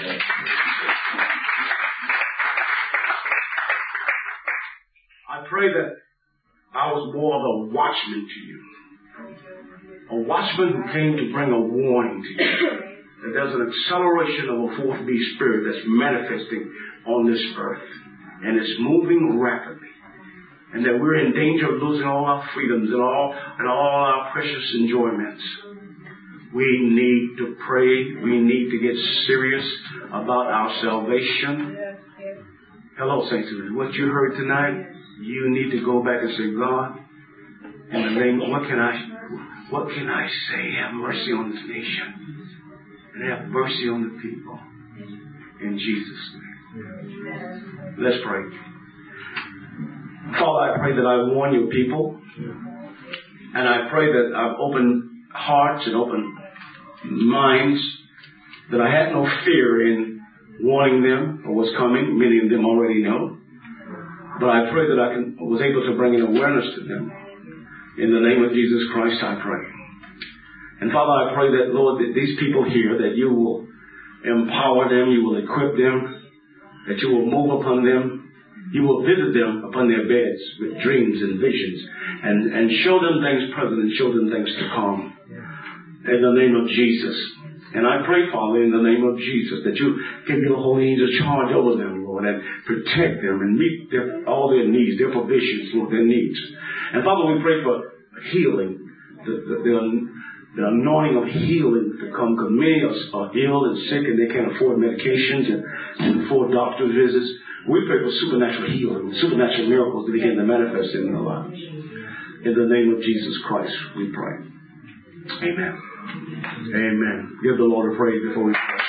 I pray that I was more of a watchman to you. A watchman who came to bring a warning to you. That there's an acceleration of a fourth beast spirit that's manifesting on this earth. And it's moving rapidly. And that we're in danger of losing all our freedoms and all our precious enjoyments. We need to pray. We need to get serious about our salvation. Hello, saints. What you heard tonight, you need to go back and say, God, in the name of, what can I say? Have mercy on this nation. And have mercy on the people. In Jesus' name. Let's pray. Father, I pray that I warn your people. And I pray that I've opened hearts and open minds, that I had no fear in warning them of what's coming. Many of them already know. But I pray that I was able to bring an awareness to them. In the name of Jesus Christ, I pray. And Father, I pray that, Lord, that these people here, that you will empower them, you will equip them, that you will move upon them, you will visit them upon their beds with dreams and visions, and show them things present and show them things to come. In the name of Jesus. And I pray, Father, in the name of Jesus, that you give your holy angels charge over them, Lord, and protect them and meet all their needs, their provisions, Lord, their needs. And Father, we pray for healing, the anointing of healing to come, because many are ill and sick and they can't afford medications and afford doctor's visits. We pray for supernatural healing, supernatural miracles to begin to manifest in their lives. In the name of Jesus Christ, we pray. Amen. Amen. Give the Lord a praise before we pray.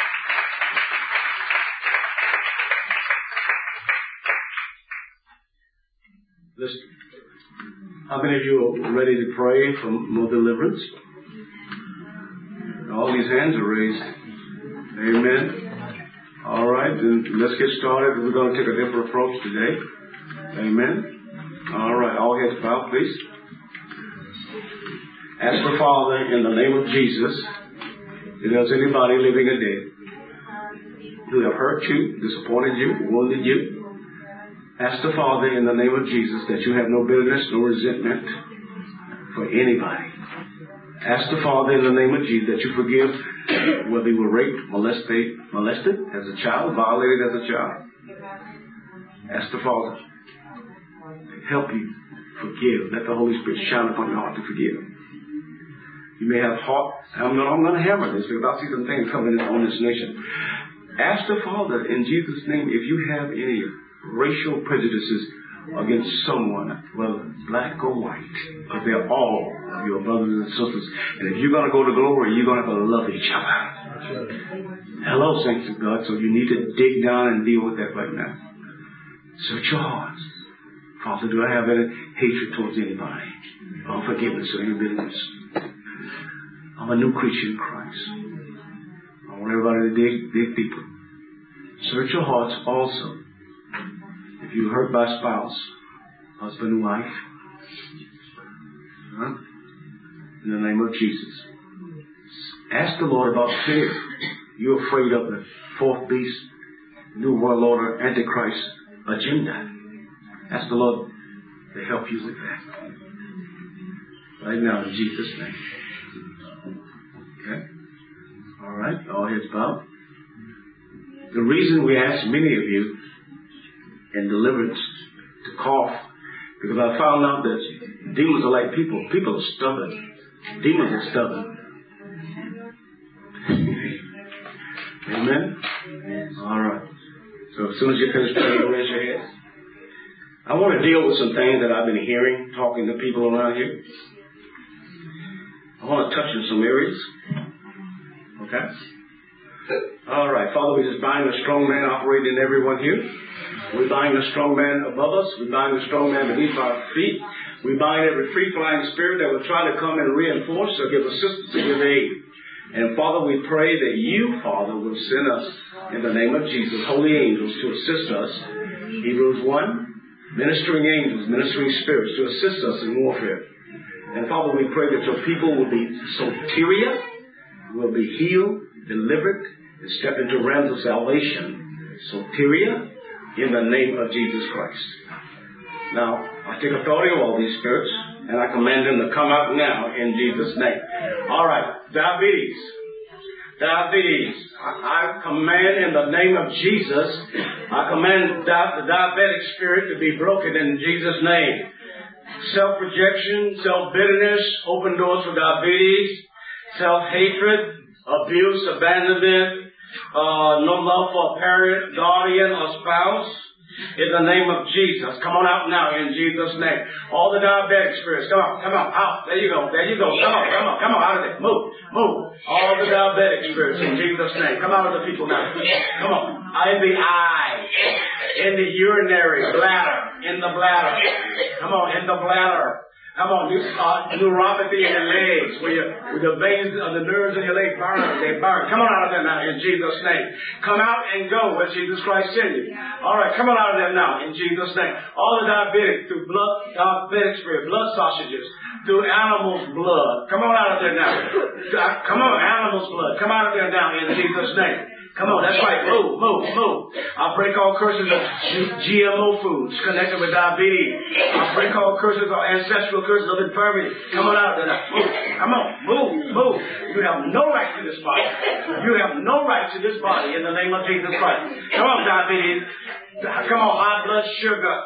Listen. How many of you are ready to pray for more deliverance? All these hands are raised. Amen. All right, then let's get started. We're going to take a different approach today. Amen. All right, all heads bowed, please. Ask the Father, in the name of Jesus, if there's anybody living or dead who have hurt you, disappointed you, wounded you, ask the Father, in the name of Jesus, that you have no bitterness, no resentment for anybody. Ask the Father, in the name of Jesus, that you forgive whether you were raped, molested as a child, violated as a child. Ask the Father to help you forgive. Let the Holy Spirit shine upon your heart to forgive. You may have heart. I'm going to hammer this because I see some things coming on this nation. Ask the Father in Jesus' name if you have any racial prejudices against someone, whether black or white, because they're all of your brothers and sisters. And if you're going to go to glory, you're going to have to love each other. Hello, saints of God. So you need to dig down and deal with that right now. Search your hearts. Father, do I have any hatred towards anybody? Unforgiveness or any bitterness? I'm a new creature in Christ. I want everybody to dig deeper. Search your hearts also. If you're hurt by a spouse, husband and wife, in the name of Jesus, ask the Lord about fear. You're afraid of the fourth beast, New World Order, Antichrist agenda. Ask the Lord to help you with that. Right now, in Jesus' name. Okay? All right, all heads bowed. The reason we ask many of you and deliverance to cough. Because I found out that demons are like people. People are stubborn. Demons are stubborn. Amen? All right. So as soon as you finish praying, raise your hands. I want to deal with some things that I've been hearing, talking to people around here. I want to touch in some areas. Okay? All right. Father, we just bind the strong man operating in everyone here. We bind the strong man above us. We bind the strong man beneath our feet. We bind every free-flying spirit that will try to come and reinforce or give assistance or give aid. And Father, we pray that you, Father, will send us, in the name of Jesus, holy angels to assist us. Hebrews 1, ministering angels, ministering spirits to assist us in warfare. And Father, we pray that your people will be soteria, will be healed, delivered, and step into realms of salvation. Soteria, in the name of Jesus Christ. Now, I take authority of all these spirits, and I command them to come out now in Jesus' name. All right, diabetes. I command in the name of Jesus, I command the diabetic spirit to be broken in Jesus' name. Self-rejection, self-bitterness, open doors for diabetes, self-hatred, abuse, abandonment, no love for a parent, guardian, or spouse. In the name of Jesus. Come on out now in Jesus' name. All the diabetic spirits, come on, out. There you go. Come on, out of there. Move. All the diabetic spirits in Jesus' name. Come out of the people now. Come on. In the eye, in the urinary bladder, in the bladder. Come on, in the bladder. Come on, neuropathy in your legs, where the veins of the nerves in your legs burn. They burn. Come on out of there now in Jesus' name. Come out and go where Jesus Christ sent you. All right, come on out of there now in Jesus' name. All the diabetic through diabetic spirit, blood sausages, through animals' blood. Come on out of there now. Come on, animals' blood. Come out of there now in Jesus' name. Come on, that's right. Move. I break all curses of GMO foods connected with diabetes. I break all curses of ancestral curses of infirmity. Come on out of there. Move. Come on, move. You have no right to this body. You have no right to this body in the name of Jesus Christ. Come on, diabetes. Come on, high blood sugar.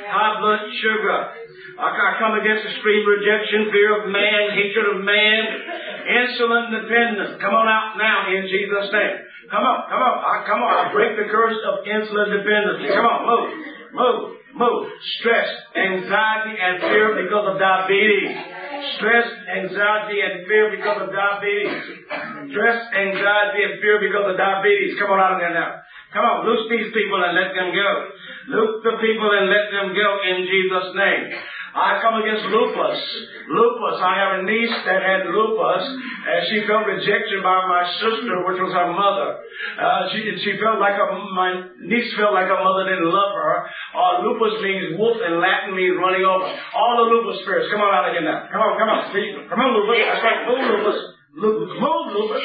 I come against extreme rejection, fear of man, hatred of man, insulin dependence. Come on out now in Jesus' name. Come on. I break the curse of insulin dependency. Come on, move. Stress, anxiety, and fear because of diabetes. Stress, anxiety, and fear because of diabetes. Stress, anxiety, and fear because of diabetes. Come on out of there now. Come on, loose these people and let them go. Loose the people and let them go in Jesus' name. I come against lupus. I have a niece that had lupus, and she felt rejected by my sister, which was her mother. She felt like my niece felt like her mother didn't love her. Lupus means wolf in Latin, means running over. All the lupus spirits, come on out of here now. Come on. Come on, lupus. That's right, move, lupus. Move, lupus.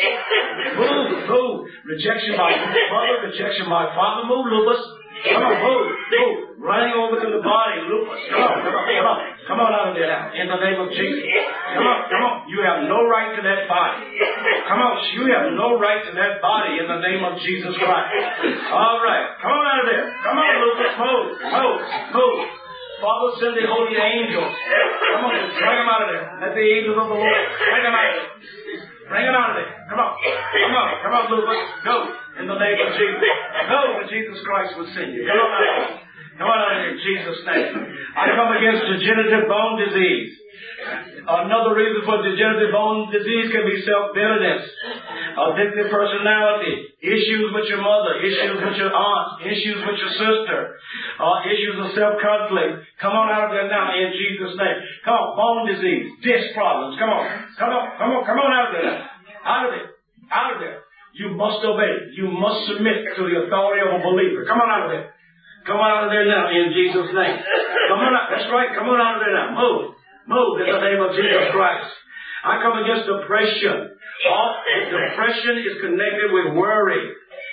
Move. Rejection by mother, rejection by father. Move, lupus. Come on, move. Running over to the body, lupus. Come on out of there now, in the name of Jesus. Come on. You have no right to that body. Come on, you have no right to that body in the name of Jesus Christ. All right, come on out of there. Come on, lupus, move. Father, send the holy angels. Come on, bring them out of there. Let the angels of the Lord bring them out of there. Bring them out of there. Come on, lupus. Go in the name of Jesus. Go when Jesus Christ will send you. Come on out of there. Come on out of there in Jesus' name. I come against degenerative bone disease. Another reason for degenerative bone disease can be self-bitterness, addictive personality, issues with your mother, issues with your aunt, issues with your sister, issues of self-conflict. Come on out of there now in Jesus' name. Come on, bone disease, disc problems. Come on out of there. Out of there. You must obey. You must submit to the authority of a believer. Come on out of there. Come on out of there now in Jesus' name. Come on out. That's right. Come on out of there now. Move in the name of Jesus Christ. I come against depression. Depression is connected with worry,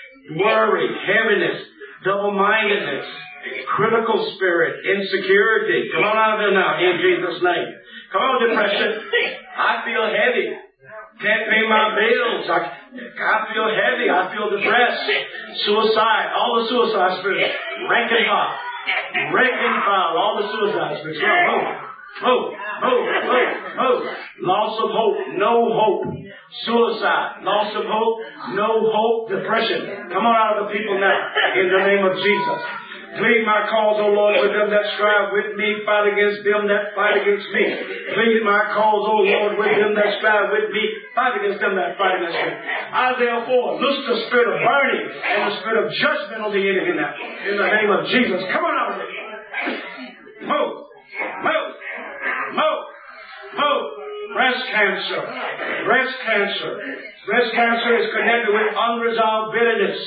heaviness, double-mindedness, critical spirit, insecurity. Come on out of there now in Jesus' name. Come on, depression. I feel heavy. Can't pay my bills. I feel heavy. I feel depressed. Suicide. All the suicide spirits. Ranking hot. Rank and file, all the suicides. Move. Loss of hope, no hope. Suicide, loss of hope, no hope, depression. Come on out of the people now, in the name of Jesus. Plead my cause, O Lord, with them that strive with me, fight against them that fight against me. Plead my cause, O Lord, with them that strive with me, fight against them that fight against me. Isaiah 4, loose the spirit of burning and the spirit of judgment on the enemy now, in the name of Jesus. Come on out of it. Move. Breast cancer. Breast cancer is connected with unresolved bitterness.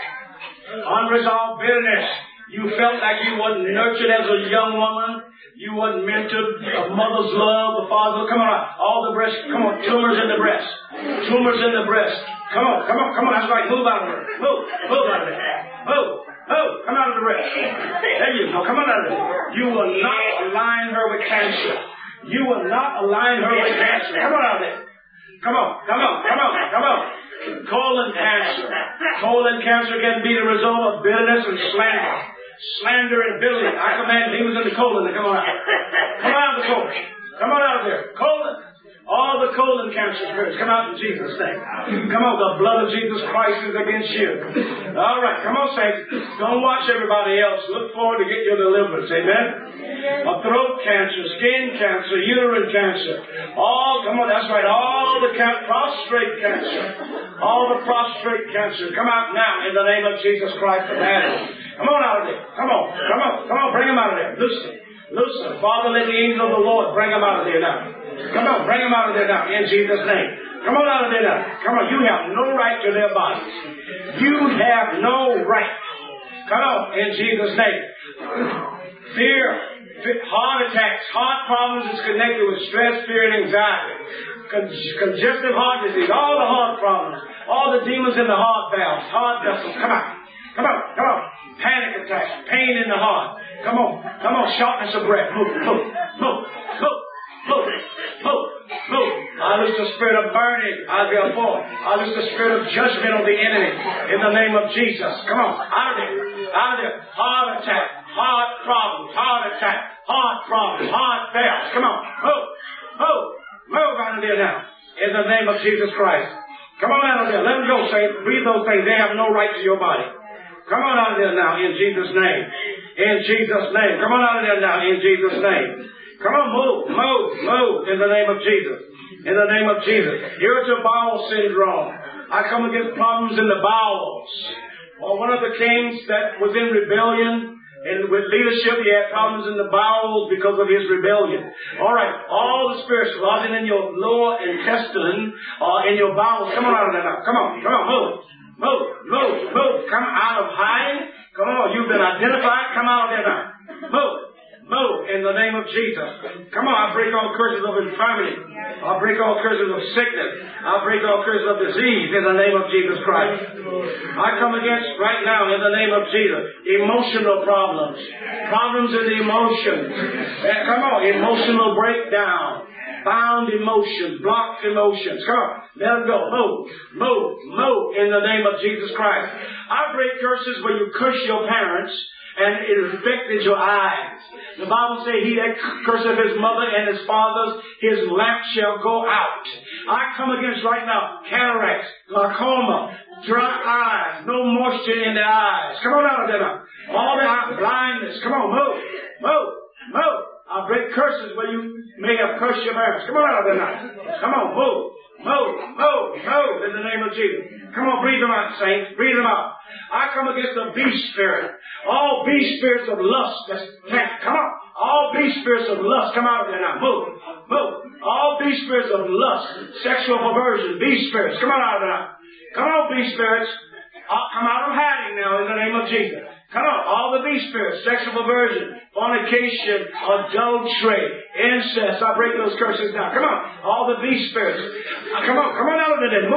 You felt like you weren't nurtured as a young woman. You weren't mentored. A mother's love, the father. Come on, all the breast. Come on, tumors in the breast. Come on. That's right. Move out of there. Move out of there. Come out of the breast. There you go. Come on out of there. You will not align her with cancer. Come on out of there. Come on. Colon cancer can be the result of bitterness and slander and bitterly. I command demons in the colon to come on out. Come out of the colon. Come on out of there. Colon. All the colon cancer spirits, come out in Jesus' name. Come on, the blood of Jesus Christ is against you. All right, come on, saints. Don't watch everybody else. Look forward to get your deliverance. Amen? A throat cancer, skin cancer, uterine cancer. Come on, that's right. All the prostrate cancer. All the prostrate cancer. Come out now in the name of Jesus Christ of Nazareth. Come on out of there. Come on, bring them out of there. Loosen. Father, let the angel of the Lord bring them out of there now. Come on, bring them out of there now, in Jesus' name. Come on out of there now. Come on, you have no right to their bodies. You have no right. Come on, in Jesus' name. Fear, heart attacks, heart problems is connected with stress, fear, and anxiety. Congestive heart disease, all the heart problems, all the demons in the heart valves, heart vessels. Come on. Panic attacks, pain in the heart. Come on, shortness of breath. Move. I loose the spirit of burning, Isaiah 4. I loose the spirit of judgment on the enemy in the name of Jesus. Come on, out of there. Heart attack, heart problems, heart fails. Come on, move out of there now in the name of Jesus Christ. Come on out of there. Let them go, saints. Breathe those things. They have no right to your body. Come on out of there now in Jesus' name. Come on out of there now in Jesus' name. Come on, move in the name of Jesus. Irritable bowel syndrome. I come against problems in the bowels. One of the kings that was in rebellion and with leadership, he had problems in the bowels because of his rebellion. All right, all the spirits lodging in your lower intestine or in your bowels. Come on out of there now. Come on, move. Come out of hiding. Come on, you've been identified. Come out of there now. Move in the name of Jesus. Come on, I break all curses of infirmity. I break all curses of sickness. I break all curses of disease in the name of Jesus Christ. I come against right now in the name of Jesus emotional problems in the emotions. Come on, emotional breakdown. Bound emotions, blocked emotions. Come on, let them go. Move in the name of Jesus Christ. I break curses where you curse your parents and it affected your eyes. The Bible says, he that curseth his mother and his fathers, his lamp shall go out. I come against right now cataracts, glaucoma, dry eyes, no moisture in the eyes. Come on out of there now. All the eye blindness. Come on, move. I break curses where you may have cursed your parents. Come on out of there now. Come on, move in the name of Jesus. Come on, breathe them out, saints. Breathe them out. I come against the beast spirit. All beast spirits of lust. Come on. All beast spirits of lust. Come out of there now. Move. All beast spirits of lust, sexual perversion, beast spirits. Come on out of there now. Come on, beast spirits. Come out of hiding now in the name of Jesus. Come on, all the beast spirits, sexual perversion, fornication, adultery, incest. I break those curses down. Come on, all the beast spirits. Come on out of there.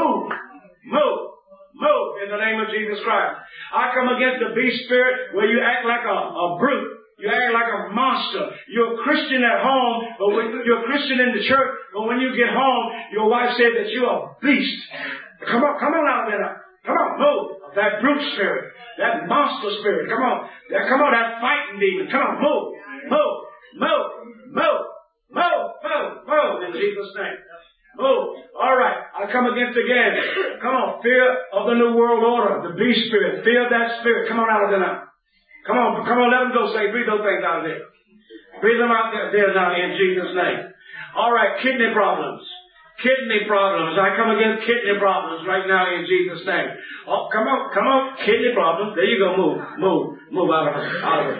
Move in the name of Jesus Christ. I come against the beast spirit where you act like a brute. You act like a monster. You're a Christian at home, but you're a Christian in the church, but when you get home, your wife said that you're a beast. Come on out of there now. Come on, move. that brute spirit, that monster spirit. Come on. Come on, that fighting demon. Come on, move, move, move, move, move, move, move in Jesus' name. Move. All right. I come against again. Come on, fear of the New World Order, the beast spirit. Fear of that spirit. Come on out of there now. Come on, let them go. Say, breathe those things out of there. Breathe them out there now in Jesus' name. All right, kidney problems. Kidney problems. I come against kidney problems right now in Jesus' name. Oh, come on, kidney problems. There you go. Move out of it.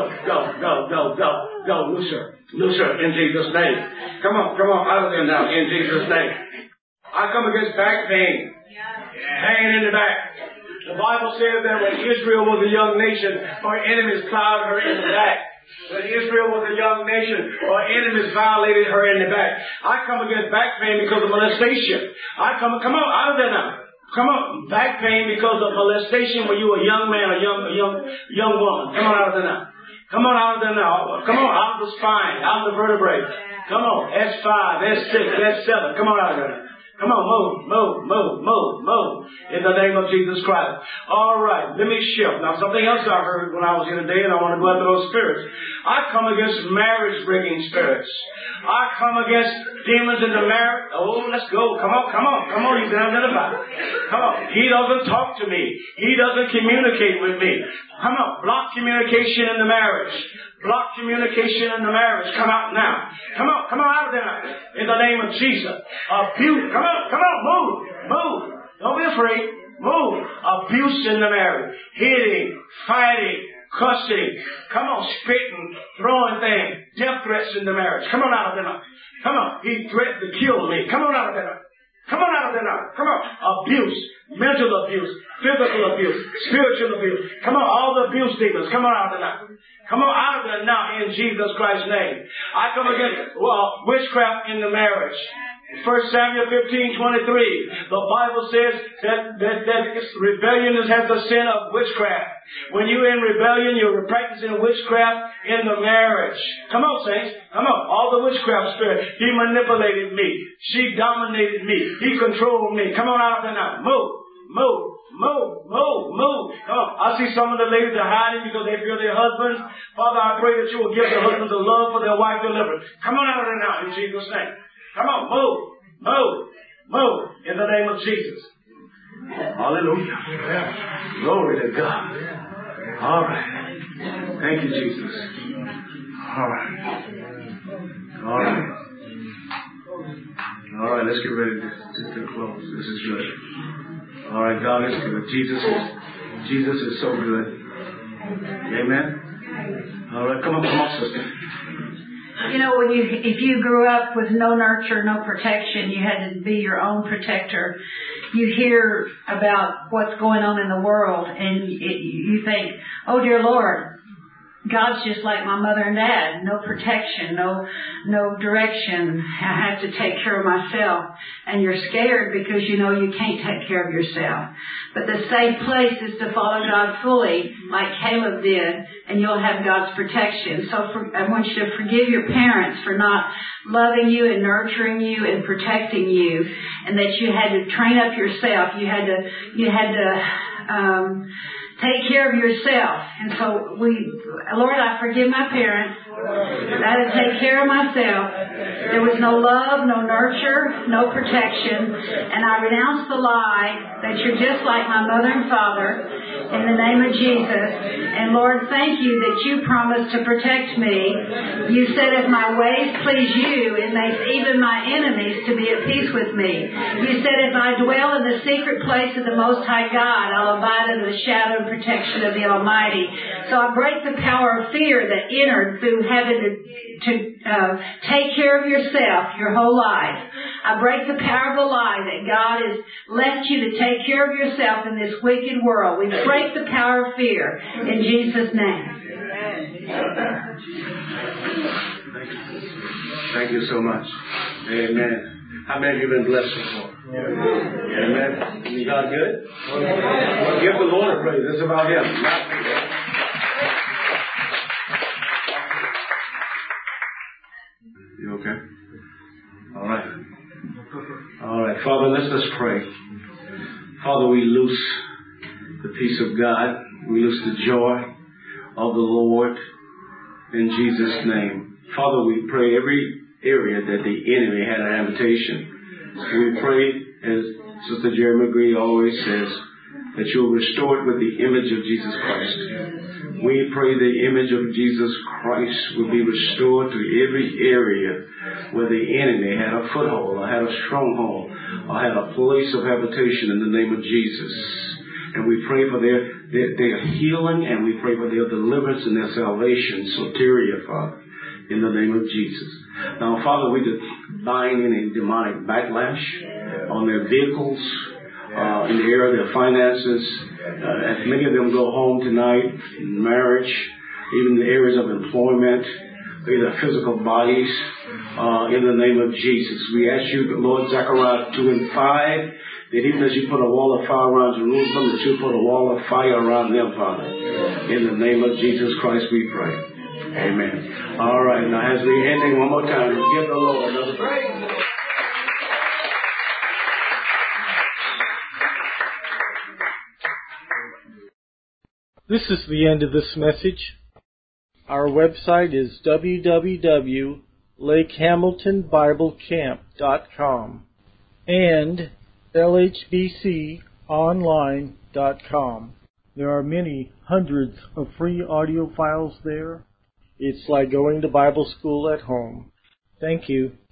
Go, looser in Jesus' name. Come on, out of there now in Jesus' name. I come against back pain. Pain in the back. The Bible says that when Israel was a young nation, her enemies plowed her in the back. When Israel was a young nation, her enemies violated her in the back. I come against back pain because of molestation. Come on, out of there now. Come on, back pain because of molestation when you were a young man, a young woman. Come on out of there now. Come on out of there now. Come on, out of the spine, out of the vertebrae. Come on, S5, S6, S7. Come on out of there now. Come on, move. In the name of Jesus Christ. All right, let me shift. Now, something else I heard when I was here today, and I want to go after those spirits. I come against marriage-breaking spirits. I come against demons in the marriage. Oh, let's go. Come on. You've been identified. Come on. He doesn't talk to me. He doesn't communicate with me. Come on. Block communication in the marriage. Block communication in the marriage. Come out now. Come on out of there now. In the name of Jesus. Abuse. Come on, move. Don't be afraid. Move. Abuse in the marriage. Hitting, fighting, cussing. Come on, spitting, throwing things. Death threats in the marriage. Come on out of there now. Come on. He threatened to kill me. Come on out of there now. Come on. Abuse. Mental abuse. Physical abuse. Spiritual abuse. Come on, all the abuse demons. Come on out of there now. Come on out of there now in Jesus Christ's name. I come against witchcraft in the marriage. 1 Samuel 15:23. The Bible says that rebellion has the sin of witchcraft. When you're in rebellion, you're practicing witchcraft in the marriage. Come on, saints. Come on. All the witchcraft spirit. He manipulated me. She dominated me. He controlled me. Come on out of there now. Move. Come on. I see some of the ladies are hiding because they fear their husbands. Father, I pray that you will give their husbands the love for their wife deliverance. Come on out of there now in Jesus' name. Come on, move. In the name of Jesus. Hallelujah. Glory to God. All right. Thank you, Jesus. All right, let's get ready to close. This is good. All right, God is good. Jesus is so good. Amen. All right, come on, sister. You know, if you grew up with no nurture, no protection, you had to be your own protector. You hear about what's going on in the world, and you think, oh, dear Lord, God's just like my mother and dad. No protection, no direction. I have to take care of myself. And you're scared because you know you can't take care of yourself. But the safe place is to follow God fully, like Caleb did, and you'll have God's protection. So I want you to forgive your parents for not loving you and nurturing you and protecting you, and that you had to train up yourself. You had to take care of yourself. And so Lord, I forgive my parents. I had to take care of myself. There was no love, no nurture, no protection. And I renounce the lie that you're just like my mother and father in the name of Jesus. And Lord, thank you that you promised to protect me. You said if my ways please you, it makes even my enemies to be at peace with me. You said if I dwell in the secret place of the Most High God, I'll abide under the shadow and protection of the Almighty. So I break the power of fear that entered through having to take care of yourself your whole life. I break the power of the lie that God has left you to take care of yourself in this wicked world. We break the power of fear in Jesus' name. Thank you so much. Amen. How many of you have been blessed before? Amen. You God good? Well, give the Lord a praise. It's about Him. You okay? All right. All right. Father, let's pray. Father, we loose the peace of God. We loose the joy of the Lord in Jesus' name. Father, we pray every area that the enemy had an habitation. We pray, as Sister Jerry McGree always says, that you'll restore it with the image of Jesus Christ. We pray the image of Jesus Christ will be restored to every area where the enemy had a foothold or had a stronghold or had a place of habitation in the name of Jesus. And we pray for their healing, and we pray for their deliverance and their salvation. Soteria, Father, in the name of Jesus. Now, Father, we bind any demonic backlash on their vehicles, in the area of their finances. As many of them go home tonight, in marriage, even in the areas of employment, their physical bodies, in the name of Jesus. We ask you, Lord, Zechariah 2:5, that even as you put a wall of fire around Jerusalem, that you put a wall of fire around them, Father. In the name of Jesus Christ we pray. Amen. All right, now as we ending one more time, give the Lord another praise. This is the end of this message. Our website is www.lakehamiltonbiblecamp.com and lhbconline.com. There are many hundreds of free audio files there. It's like going to Bible school at home. Thank you.